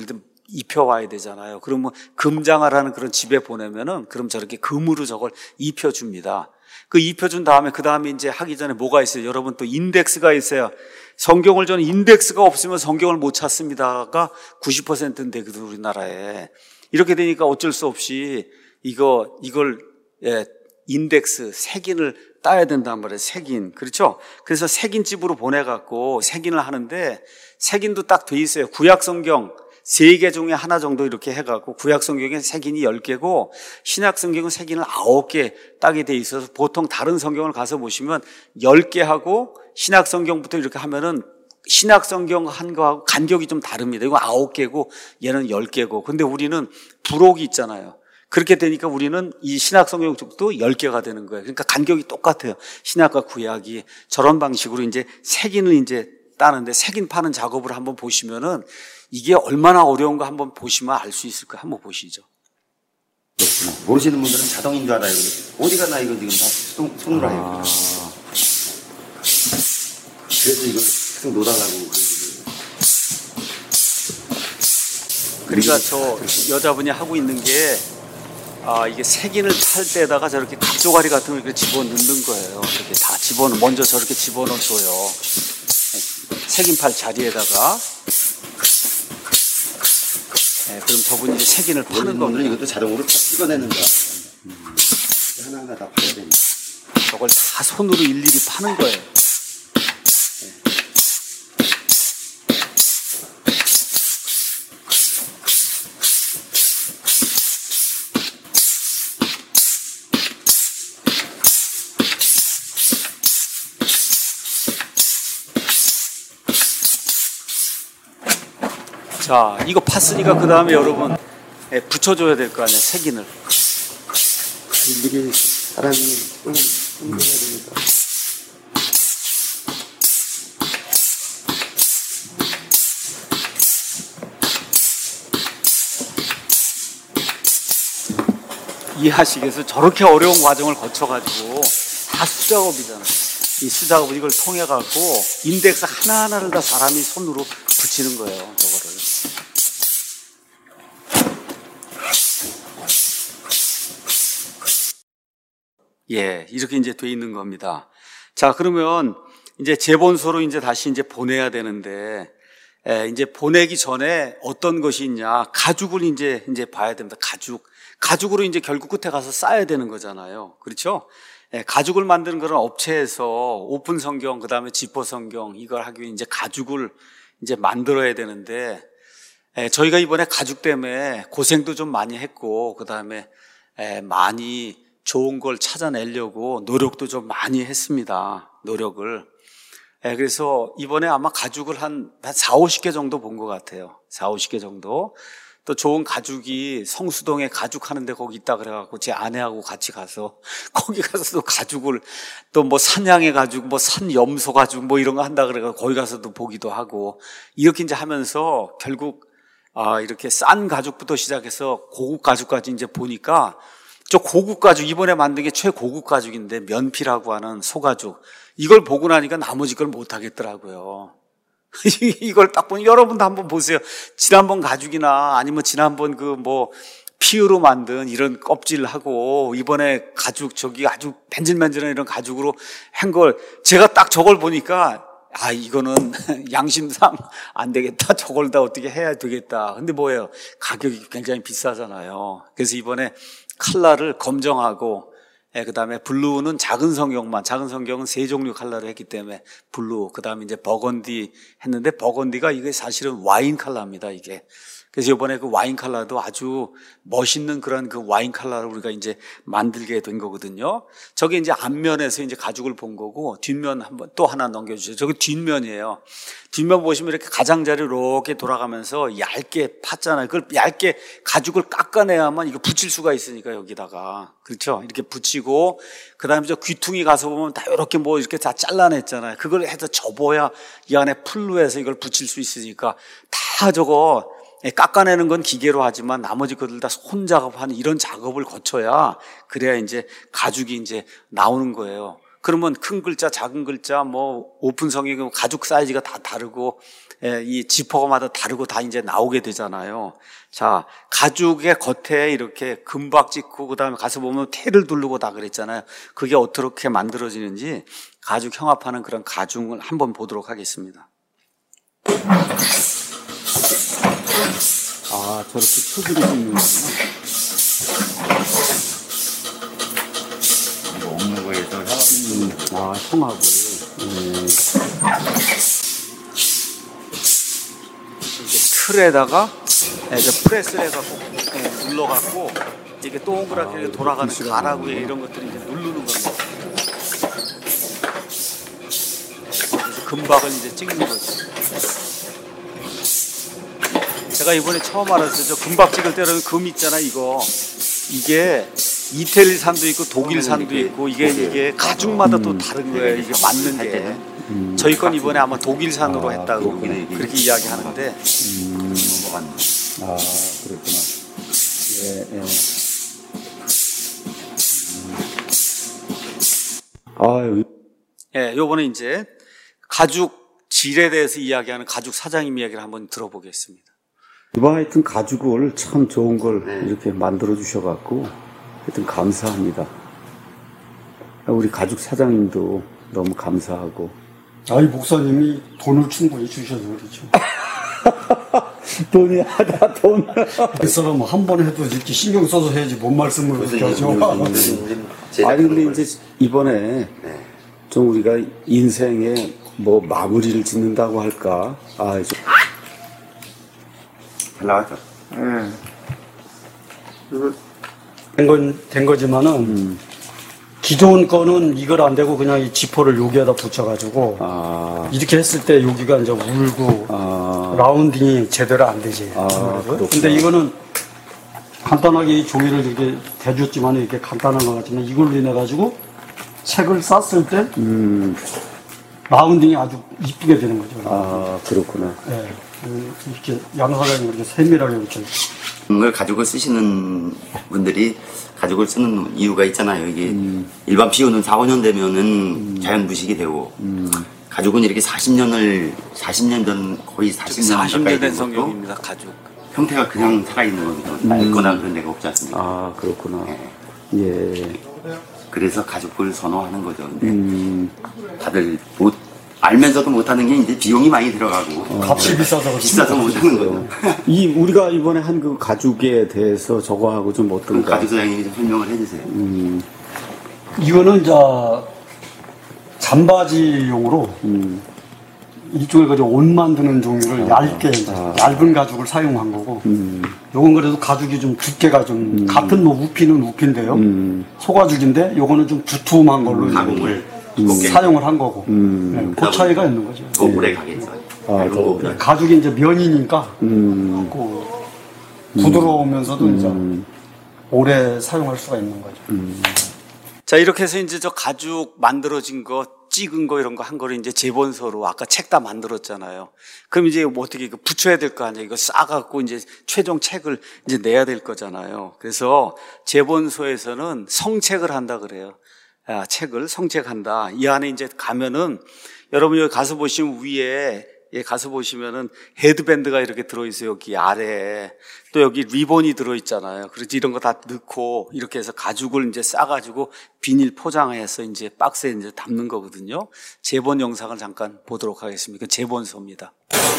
입혀와야 되잖아요. 그러면 금장하라는 그런 집에 보내면은 그럼 저렇게 금으로 저걸 입혀줍니다. 그 입혀준 다음에 그 다음에 이제 하기 전에 뭐가 있어요? 여러분 또 인덱스가 있어요. 성경을 저는 인덱스가 없으면 성경을 못 찾습니다가 90%인데 그 우리나라에 이렇게 되니까 어쩔 수 없이 이걸 인덱스 색인을 따야 된단 말이에요. 색인. 그렇죠? 그래서 색인집으로 보내갖고 색인을 하는데 색인도 딱 돼 있어요. 구약 성경 3개 중에 하나 정도 이렇게 해갖고 구약 성경에 색인이 10개고 신약 성경은 색인을 9개 따게 돼 있어서 보통 다른 성경을 가서 보시면 10개 하고 신약 성경부터 이렇게 하면은 신약 성경 한 거하고 간격이 좀 다릅니다. 이거 9개고 얘는 10개고. 근데 우리는 부록이 있잖아요. 그렇게 되니까 우리는 이 신약 성경 쪽도 10개가 되는 거예요. 그러니까 간격이 똑같아요. 신약과 구약이 저런 방식으로 이제 색인을 이제 따는데 색인 파는 작업을 한번 보시면은 이게 얼마나 어려운가 한번 보시면 알 수 있을 거예요. 한번 보시죠. 그렇구나. 모르시는 분들은 자동인 줄 알아요. 어디 가나 이거 지금 다 손으로 해요. 그래서 이걸 계속 놓아가고. 그러니까 저 여자분이 하고 있는 게 이게 색인을 탈 때다가 저렇게 각조가리 같은 걸 이렇게 집어넣는 거예요. 이렇게 다 먼저 저렇게 집어넣어줘요. 색인팔 자리에다가. 그럼 저분이 이제 색인을 파는 겁니다. 이것도 자동으로 다 찍어내는 거야. 하나하나 다 파야 됩니다. 저걸 다 손으로 일일이 파는 거예요. 자, 이거 팠으니까 그 다음에 여러분 붙여줘야 될 거 아니에요, 색인을. 일일이 사람이 손해야 되니까. 이해하시겠어요? 저렇게 어려운 과정을 거쳐가지고 다 수작업이잖아요. 이 수작업을 이걸 통해갖고 인덱스 하나하나를 다 사람이 손으로 붙이는 거예요, 저거를. 이렇게 이제 돼 있는 겁니다. 자, 그러면 이제 제본서로 이제 다시 이제 보내야 되는데, 이제 보내기 전에 어떤 것이 있냐. 가죽을 이제 봐야 됩니다. 가죽으로 이제 결국 끝에 가서 싸야 되는 거잖아요. 그렇죠? 가죽을 만드는 그런 업체에서 오픈 성경, 그 다음에 지퍼 성경, 이걸 하기 위해 이제 가죽을 이제 만들어야 되는데, 저희가 이번에 가죽 때문에 고생도 좀 많이 했고, 그 다음에 많이 좋은 걸 찾아내려고 노력도 좀 많이 했습니다. 노력을. 그래서 이번에 아마 가죽을 한 4, 50개 정도 본 것 같아요. 4, 50개 정도. 또 좋은 가죽이 성수동에 가죽 하는데 거기 있다 그래갖고 제 아내하고 같이 가서 거기 가서도 가죽을 또 뭐 산양의 가죽, 뭐 산염소 가죽 뭐 이런 거 한다 그래갖고 거기 가서도 보기도 하고 이렇게 이제 하면서 결국 이렇게 싼 가죽부터 시작해서 고급 가죽까지 이제 보니까 저 고급 가죽 이번에 만든 게 최고급 가죽인데 면피라고 하는 소가죽 이걸 보고 나니까 나머지 걸 못 하겠더라고요. 이걸 딱 보니 여러분도 한번 보세요. 지난번 가죽이나 아니면 지난번 그 뭐 피유로 만든 이런 껍질하고 이번에 가죽 저기 아주 맨질맨질한 이런 가죽으로 한 걸 제가 딱 저걸 보니까 이거는 양심상 안 되겠다. 저걸 다 어떻게 해야 되겠다. 근데 뭐예요? 가격이 굉장히 비싸잖아요. 그래서 이번에 컬러를 검정하고 그 다음에 블루는 작은 성경은 3종류 컬러를 했기 때문에 블루, 그 다음에 이제 버건디 했는데 버건디가 이게 사실은 와인 컬러입니다, 이게. 그래서 이번에 그 와인 컬러도 아주 멋있는 그런 그 와인 컬러를 우리가 이제 만들게 된 거거든요. 저게 이제 앞면에서 이제 가죽을 본 거고 뒷면 한번 또 하나 넘겨주세요. 저게 뒷면이에요. 뒷면 보시면 이렇게 가장자리 이렇게 돌아가면서 얇게 팠잖아요. 그걸 얇게 가죽을 깎아내야만 이거 붙일 수가 있으니까 여기다가. 그렇죠? 이렇게 붙이고 그 다음에 저 귀퉁이 가서 보면 다 이렇게 뭐 이렇게 다 잘라냈잖아요. 그걸 해서 접어야 이 안에 풀로 해서 이걸 붙일 수 있으니까 다 저거 깎아내는 건 기계로 하지만 나머지 것들 다 손 작업하는 이런 작업을 거쳐야 그래야 이제 가죽이 이제 나오는 거예요. 그러면 큰 글자, 작은 글자, 뭐 오픈성이 가죽 사이즈가 다 다르고 이 지퍼마다 다르고 다 이제 나오게 되잖아요. 자, 가죽의 겉에 이렇게 금박 찍고 그다음에 가서 보면 테를 두르고 다 그랬잖아요. 그게 어떻게 만들어지는지 가죽 형합하는 그런 가죽을 한번 보도록 하겠습니다. 아, 저렇게 표기를 찍는구나. 이거 없는 거에서 아, 형합을. 틀에다가 이제 프레스를 해갖고 눌러갖고 이게 동그랗게 돌아가는 가라구에 이런 것들이 이제 누르는 겁니다. 그래서 금박을 이제 찍는 거죠. 제가 이번에 처음 알았어요. 저 금박 찍을 때는 금 있잖아요. 이게 이태리산도 있고 독일산도 있고 이게 가죽마다 또 다른 거예요. 이게 맞는 게. 저희 건 이번에 아마 독일산으로 했다고 그렇게 이야기하는데. 넘어갔네. 아, 그렇구나. 예. 아유. 예, 요번에 이제 가죽 질에 대해서 이야기하는 가죽 사장님 이야기를 한번 들어보겠습니다. 이번 하여튼 가죽을 참 좋은 걸 이렇게 만들어 주셔갖고 하여튼 감사합니다. 우리 가죽 사장님도 너무 감사하고. 아이, 목사님이 돈을 충분히 주셔서 그렇죠. 돈이 하다 돈. 그 사람 한 번 해도 이렇게 신경 써서 해야지 뭔 말씀을 그렇게 하죠. 아니 근데 이제 이번에 좀 우리가 인생에 뭐 마무리를 짓는다고 할까. 아, 이제 잘 나왔죠? 된 거지만은 기존 거는 이걸 안 되고 그냥 이 지퍼를 여기에다 붙여가지고 이렇게 했을 때 여기가 이제 울고 라운딩이 제대로 안 되지. 근데 이거는 간단하게 이 종이를 이렇게 대줬지만 이렇게 간단한 것 같지만 이걸로 인해 가지고 책을 쌌을 때 라운딩이 아주 이쁘게 되는 거죠. 아, 그렇구나. 네. 이렇게 양 사장님 이렇게 세밀하게 이렇게. 이걸 가죽을 쓰시는 분들이 가죽을 쓰는 이유가 있잖아요. 이게 일반 피우는 4, 5년 되면은 자연 부식이 되고 가죽은 이렇게 40년 전 거의 40년 가까이 40년 된 된 것도 성경입니다. 가죽. 형태가 그냥 살아있는 거거든요. 낡거나 그런 데가 없지 않습니까? 아, 그렇구나. 네. 예. 그래서 가죽을 선호하는 거죠. 근데 다들 알면서도 못하는 게 이제 비용이 많이 들어가고 값이 비싸서 못하는 거죠. 우리가 이번에 한 그 가죽에 대해서 저거하고 좀 그럼 어떤가? 가죽 사장님이 좀 설명을 해주세요. 이거는 이제 잠바지용으로 일종의 그저 옷 만드는 종류를 얇게 이제 얇은 가죽을 사용한 거고 요건 그래도 가죽이 좀 두께가 좀 같은 뭐 우피는 우피인데요. 소가죽인데 요거는 좀 두툼한 걸로 가공을 사용을 한 거고 네, 그 차이가 있는 거죠. 더 오래 가겠죠. 얇은 거보다. 가죽이 이제 면이니까 그 부드러우면서도 이제 오래 사용할 수가 있는 거죠. 자, 이렇게 해서 이제 저 가죽 만들어진 거, 찍은 거 이런 거 한 거를 이제 제본서로 아까 책 다 만들었잖아요. 그럼 이제 뭐 어떻게 이거 붙여야 될 거 아니에요. 이거 싸갖고 이제 최종 책을 이제 내야 될 거잖아요. 그래서 제본서에서는 성책을 한다 그래요. 아, 책을 성책한다. 이 안에 이제 가면은 여러분 여기 가서 보시면 위에 가서 보시면은 헤드밴드가 이렇게 들어있어요. 여기 아래에. 또 여기 리본이 들어있잖아요. 그래서 이런 거 다 넣고 이렇게 해서 가죽을 이제 싸가지고 비닐 포장해서 이제 박스에 이제 담는 거거든요. 제본 영상을 잠깐 보도록 하겠습니다. 그 제본서입니다.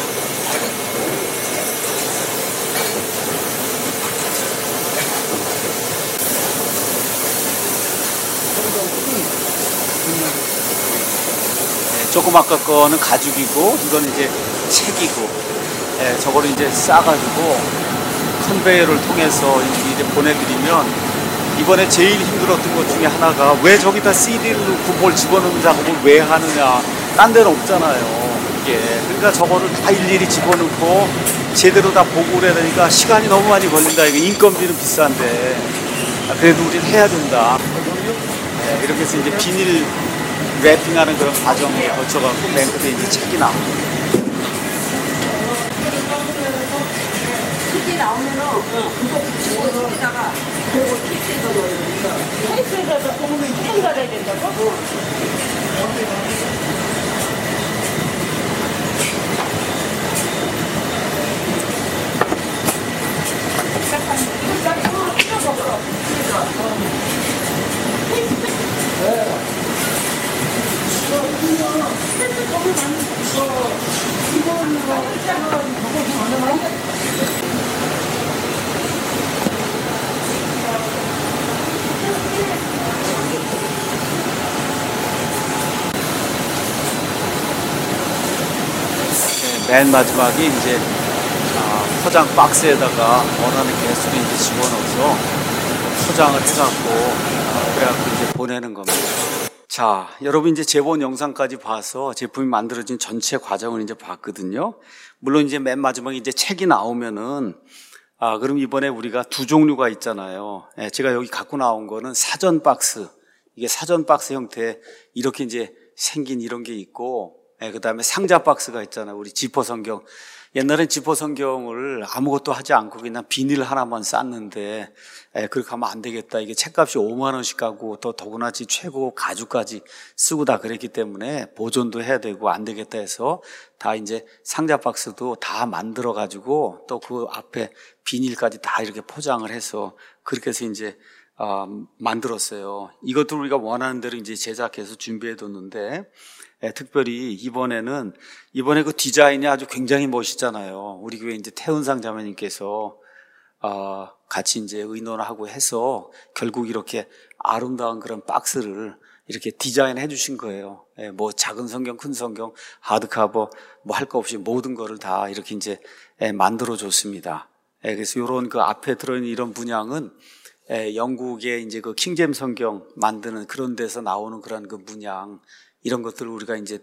조금 아까 거는 가죽이고 이건 이제 책이고 저거를 이제 싸가지고 컨베이어를 통해서 이제 보내드리면 이번에 제일 힘들었던 것 중에 하나가 왜 저기다 CD를 넣고 뭘 집어넣는 작업을 왜 하느냐. 딴 데는 없잖아요. 이게. 그러니까 저거를 다 일일이 집어넣고 제대로 다 보고 그래야 되니까 시간이 너무 많이 걸린다. 이게 인건비는 비싼데 그래도 우리는 해야 된다. 이렇게 해서 이제 비닐 랩핑하는 그런 과정에 거쳐갖고 맨 끝에 이제 책이 나옵니다. 책이 나오면은 그거 붙이고 여기다가 그거 케이스에다 넣어요. 케이스에다 넣으면 10년 달아야 된다고? 맨 마지막에 이제 포장 박스에다가 원하는 개수를 이제 집어넣어서 포장을 해갖고 그래갖고 이제 보내는 겁니다. 자, 여러분 이제 제본 영상까지 봐서 제품이 만들어진 전체 과정을 이제 봤거든요. 물론 이제 맨 마지막에 이제 책이 나오면은 그럼 이번에 우리가 두 종류가 있잖아요. 제가 여기 갖고 나온 거는 사전 박스. 이게 사전 박스 형태 이렇게 이제 생긴 이런 게 있고, 그 다음에 상자 박스가 있잖아요. 우리 지퍼 성경. 옛날엔 지퍼 성경을 아무것도 하지 않고 그냥 비닐 하나만 쌌는데, 그렇게 하면 안 되겠다. 이게 책값이 5만 원씩 가고 또 더구나지 최고 가죽까지 쓰고 다 그랬기 때문에 보존도 해야 되고 안 되겠다 해서 다 이제 상자 박스도 다 만들어 가지고 또 그 앞에 비닐까지 다 이렇게 포장을 해서 그렇게 해서 이제 만들었어요. 이것도 우리가 원하는 대로 이제 제작해서 준비해 뒀는데, 특별히 이번에 그 디자인이 아주 굉장히 멋있잖아요. 우리 교회 이제 태은상 자매님께서 같이 이제 의논하고 해서 결국 이렇게 아름다운 그런 박스를 이렇게 디자인해 주신 거예요. 뭐 작은 성경, 큰 성경, 하드커버 뭐 할 거 없이 모든 거를 다 이렇게 이제 만들어 줬습니다. 그래서 이런 그 앞에 들어있는 이런 문양은 영국의 이제 그 킹제임스 성경 만드는 그런 데서 나오는 그런 그 문양 이런 것들을 우리가 이제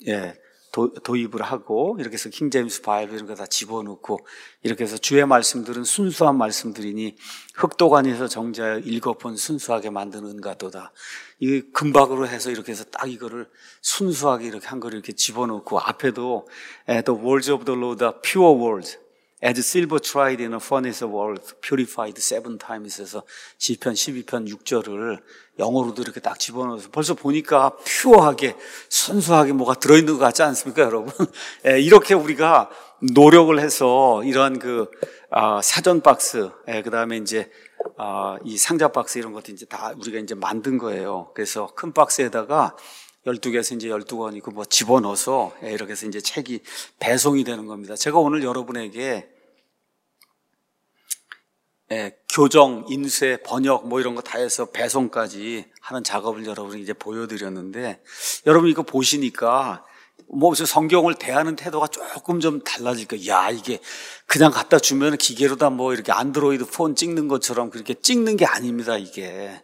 도입을 하고 이렇게 해서 킹제임스 바이블 이런 거 다 집어넣고 이렇게 해서 주의 말씀들은 순수한 말씀들이니 흑도관에서 정자여 읽어본 순수하게 만드는 은가도다. 이 금박으로 해서 이렇게 해서 딱 이거를 순수하게 이렇게 한 거를 이렇게 집어넣고 앞에도 The words of the Lord are pure words. As silver tried in a furnace of earth, purified 7 times 해서 시편 12편 6절을 영어로도 이렇게 딱 집어넣어서 벌써 보니까 퓨어하게 순수하게 뭐가 들어있는 것 같지 않습니까, 여러분? 이렇게 우리가 노력을 해서 이러한 그 사전 박스, 그 다음에 이제 이 상자 박스 이런 것도 이제 다 우리가 이제 만든 거예요. 그래서 큰 박스에다가 12개에서 이제 12권이 그 뭐 집어넣어서 이렇게 해서 이제 책이 배송이 되는 겁니다. 제가 오늘 여러분에게 교정, 인쇄, 번역 뭐 이런 거 다 해서 배송까지 하는 작업을 여러분이 이제 보여드렸는데 여러분 이거 보시니까 뭐 성경을 대하는 태도가 조금 좀 달라질 거예요. 야, 이게 그냥 갖다 주면 기계로다 뭐 이렇게 안드로이드 폰 찍는 것처럼 그렇게 찍는 게 아닙니다. 이게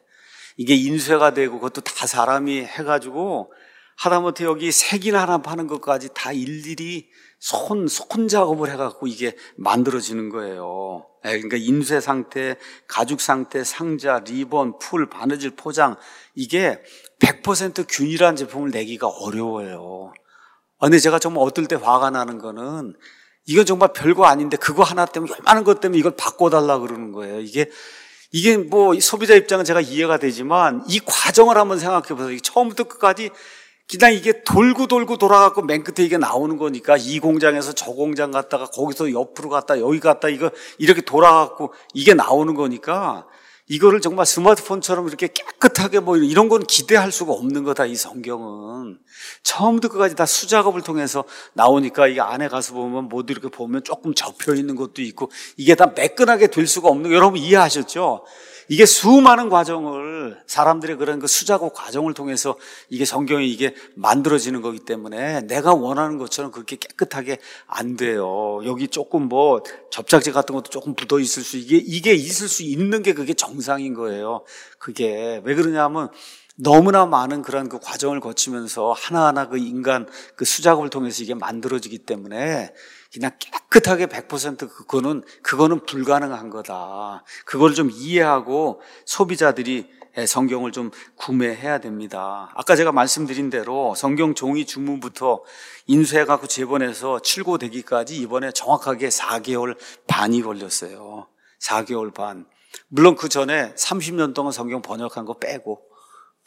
인쇄가 되고 그것도 다 사람이 해가지고 하다못해 여기 색이나 하나 파는 것까지 다 일일이 손 작업을 해갖고 이게 만들어지는 거예요. 그러니까 인쇄 상태, 가죽 상태, 상자, 리본, 풀, 바느질, 포장 이게 100% 균일한 제품을 내기가 어려워요. 근데 제가 정말 어떨 때 화가 나는 거는 이건 정말 별거 아닌데 그거 하나 때문에 얼마나 것 때문에 이걸 바꿔달라 그러는 거예요. 이게 뭐 소비자 입장은 제가 이해가 되지만 이 과정을 한번 생각해 보세요. 처음부터 끝까지 그냥 이게 돌고 돌아가고 맨 끝에 이게 나오는 거니까 이 공장에서 저 공장 갔다가 거기서 옆으로 갔다 여기 갔다 이거 이렇게 돌아가고 이게 나오는 거니까 이거를 정말 스마트폰처럼 이렇게 깨끗하게 뭐 이런 건 기대할 수가 없는 거다. 이 성경은 처음부터 끝까지 다 수작업을 통해서 나오니까 이게 안에 가서 보면 모두 이렇게 보면 조금 접혀 있는 것도 있고 이게 다 매끈하게 될 수가 없는 거 여러분 이해하셨죠? 이게 수많은 과정을 사람들의 그런 그 수작업 과정을 통해서 이게 성경이 이게 만들어지는 거기 때문에 내가 원하는 것처럼 그렇게 깨끗하게 안 돼요. 여기 조금 뭐 접착제 같은 것도 조금 묻어 있을 수 이게 있을 수 있는 게 그게 정상인 거예요. 그게 왜 그러냐면 너무나 많은 그런 그 과정을 거치면서 하나하나 그 인간 그 수작업을 통해서 이게 만들어지기 때문에 그냥 깨끗하게 100% 그거는 불가능한 거다. 그걸 좀 이해하고 소비자들이 성경을 좀 구매해야 됩니다. 아까 제가 말씀드린 대로 성경 종이 주문부터 인쇄해갖고 재본해서 출고되기까지 이번에 정확하게 4개월 반이 걸렸어요. 4개월 반. 물론 그 전에 30년 동안 성경 번역한 거 빼고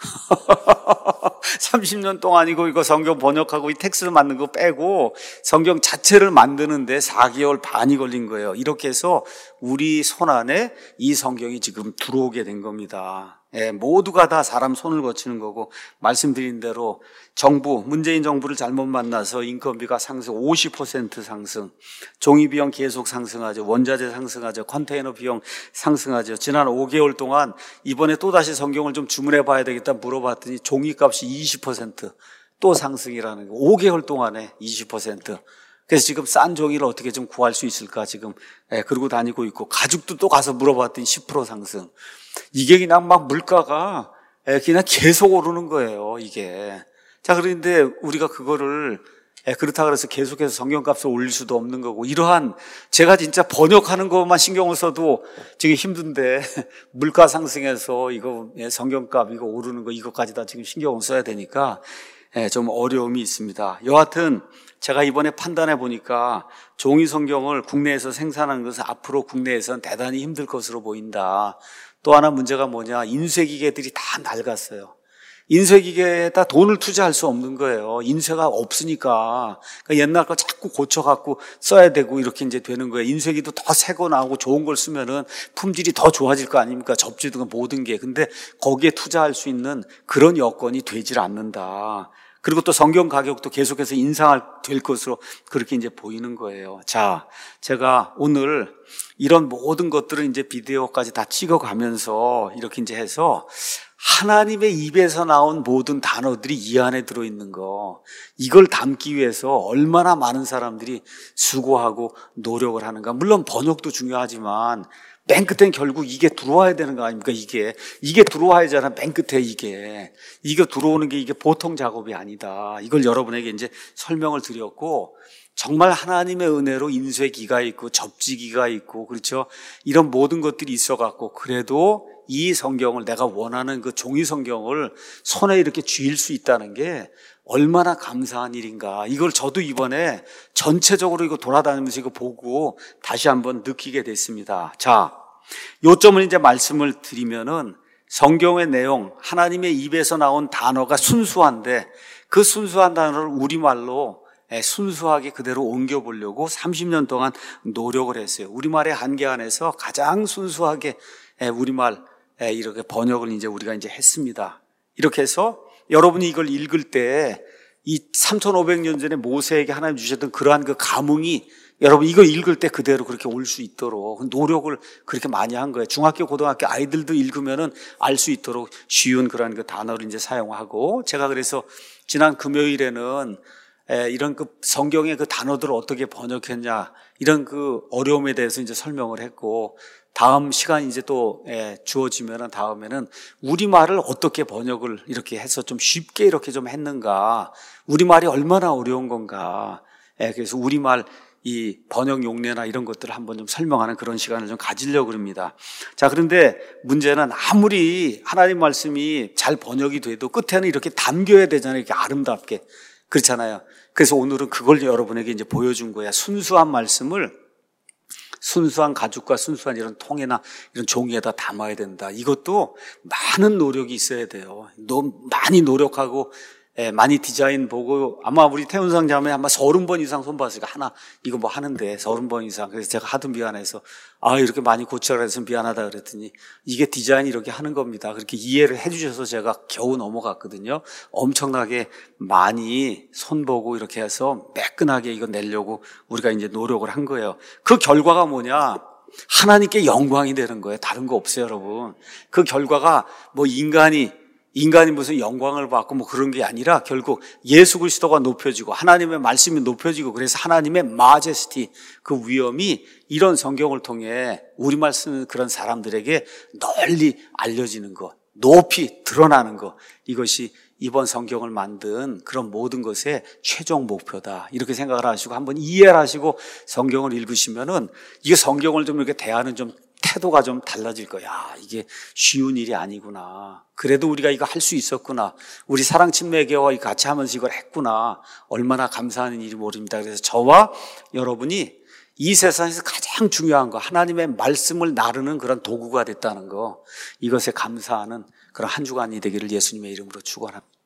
30년 동안이고 이거 성경 번역하고 이 텍스트 만든 거 빼고 성경 자체를 만드는데 4개월 반이 걸린 거예요. 이렇게 해서 우리 손 안에 이 성경이 지금 들어오게 된 겁니다. 예, 모두가 다 사람 손을 거치는 거고, 말씀드린 대로 문재인 정부를 잘못 만나서 인건비가 상승, 50% 상승, 종이 비용 계속 상승하죠. 원자재 상승하죠. 컨테이너 비용 상승하죠. 지난 5개월 동안 이번에 또다시 성경을 좀 주문해 봐야 되겠다 물어봤더니 종이값이 20% 상승이라는 거. 5개월 동안에 20%. 그래서 지금 싼 종이를 어떻게 좀 구할 수 있을까 지금 그러고 다니고 있고, 가죽도 또 가서 물어봤더니 10% 상승. 이게 그냥 막 물가가 그냥 계속 오르는 거예요, 이게. 자, 그런데 우리가 그거를 그렇다 그래서 계속해서 성경값을 올릴 수도 없는 거고, 이러한 제가 진짜 번역하는 것만 신경을 써도 지금 힘든데 물가 상승해서 이거 성경값 이거 오르는 거 이것까지 다 지금 신경을 써야 되니까 좀 어려움이 있습니다. 여하튼 제가 이번에 판단해 보니까 종이 성경을 국내에서 생산하는 것은 앞으로 국내에서는 대단히 힘들 것으로 보인다. 또 하나 문제가 뭐냐, 인쇄기계들이 다 낡았어요. 인쇄기계에다 돈을 투자할 수 없는 거예요. 인쇄가 없으니까. 그러니까 옛날 거 자꾸 고쳐갖고 써야 되고 이렇게 이제 되는 거예요. 인쇄기도 더 새거 나오고 좋은 걸 쓰면은 품질이 더 좋아질 거 아닙니까? 접지도 모든 게. 근데 거기에 투자할 수 있는 그런 여건이 되질 않는다. 그리고 또 성경 가격도 계속해서 될 것으로 그렇게 이제 보이는 거예요. 자, 제가 오늘 이런 모든 것들을 이제 비디오까지 다 찍어가면서 이렇게 이제 해서 하나님의 입에서 나온 모든 단어들이 이 안에 들어있는 거, 이걸 담기 위해서 얼마나 많은 사람들이 수고하고 노력을 하는가. 물론 번역도 중요하지만 맨 끝엔 결국 이게 들어와야 되는 거 아닙니까? 이게 들어와야잖아. 맨 끝에 이게 들어오는 게 이게 보통 작업이 아니다. 이걸 여러분에게 이제 설명을 드렸고, 정말 하나님의 은혜로 인쇄기가 있고 접지기가 있고, 그렇죠? 이런 모든 것들이 있어갖고 그래도 이 성경을, 내가 원하는 그 종이 성경을 손에 이렇게 쥘 수 있다는 게 얼마나 감사한 일인가. 이걸 저도 이번에 전체적으로 이거 돌아다니면서 이거 보고 다시 한번 느끼게 됐습니다. 자, 요점을 이제 말씀을 드리면은, 성경의 내용, 하나님의 입에서 나온 단어가 순수한데 그 순수한 단어를 우리말로 순수하게 그대로 옮겨보려고 30년 동안 노력을 했어요. 우리말의 한계 안에서 가장 순수하게 우리말 이렇게 번역을 이제 우리가 이제 했습니다. 이렇게 해서 여러분이 이걸 읽을 때 이 3,500년 전에 모세에게 하나님 주셨던 그러한 그 감흥이 여러분 이거 읽을 때 그대로 그렇게 올 수 있도록 노력을 그렇게 많이 한 거예요. 중학교, 고등학교 아이들도 읽으면은 알 수 있도록 쉬운 그러한 그 단어를 이제 사용하고, 제가 그래서 지난 금요일에는 이런 그 성경의 그 단어들을 어떻게 번역했냐, 이런 그 어려움에 대해서 이제 설명을 했고, 다음 시간이 이제 또 주어지면은 다음에는 우리말을 어떻게 번역을 이렇게 해서 좀 쉽게 이렇게 좀 했는가, 우리말이 얼마나 어려운 건가. 그래서 우리말 이 번역 용례나 이런 것들을 한번 좀 설명하는 그런 시간을 좀 가지려고 합니다. 자, 그런데 문제는 아무리 하나님 말씀이 잘 번역이 돼도 끝에는 이렇게 담겨야 되잖아요. 이렇게 아름답게. 그렇잖아요. 그래서 오늘은 그걸 여러분에게 이제 보여준 거야. 순수한 말씀을 순수한 가죽과 순수한 이런 통에나 이런 종이에다 담아야 된다. 이것도 많은 노력이 있어야 돼요. 너무 많이 노력하고 많이 디자인 보고, 아마 우리 태훈상 자매 아마 30번 이상 손봤으니까 하나 이거 뭐 하는데 30번 이상. 그래서 제가 하도 미안해서 이렇게 많이 고쳐라 해서 미안하다 그랬더니 이게 디자인 이렇게 하는 겁니다. 그렇게 이해를 해주셔서 제가 겨우 넘어갔거든요. 엄청나게 많이 손보고 이렇게 해서 매끈하게 이거 내려고 우리가 이제 노력을 한 거예요. 그 결과가 뭐냐? 하나님께 영광이 되는 거예요. 다른 거 없어요, 여러분. 그 결과가 뭐 인간이 무슨 영광을 받고 뭐 그런 게 아니라 결국 예수 그리스도가 높여지고 하나님의 말씀이 높여지고, 그래서 하나님의 마제스티, 그 위엄이 이런 성경을 통해 우리말 쓰는 그런 사람들에게 널리 알려지는 것, 높이 드러나는 것, 이것이 이번 성경을 만든 그런 모든 것의 최종 목표다. 이렇게 생각을 하시고 한번 이해를 하시고 성경을 읽으시면은 이게 성경을 좀 이렇게 대하는 좀 태도가 좀 달라질 거야. 이게 쉬운 일이 아니구나. 그래도 우리가 이거 할 수 있었구나. 우리 사랑침례교와 같이 하면서 이걸 했구나. 얼마나 감사한 일이 모릅니다. 그래서 저와 여러분이 이 세상에서 가장 중요한 거, 하나님의 말씀을 나르는 그런 도구가 됐다는 거, 이것에 감사하는 그런 한 주간이 되기를 예수님의 이름으로 축원합니다.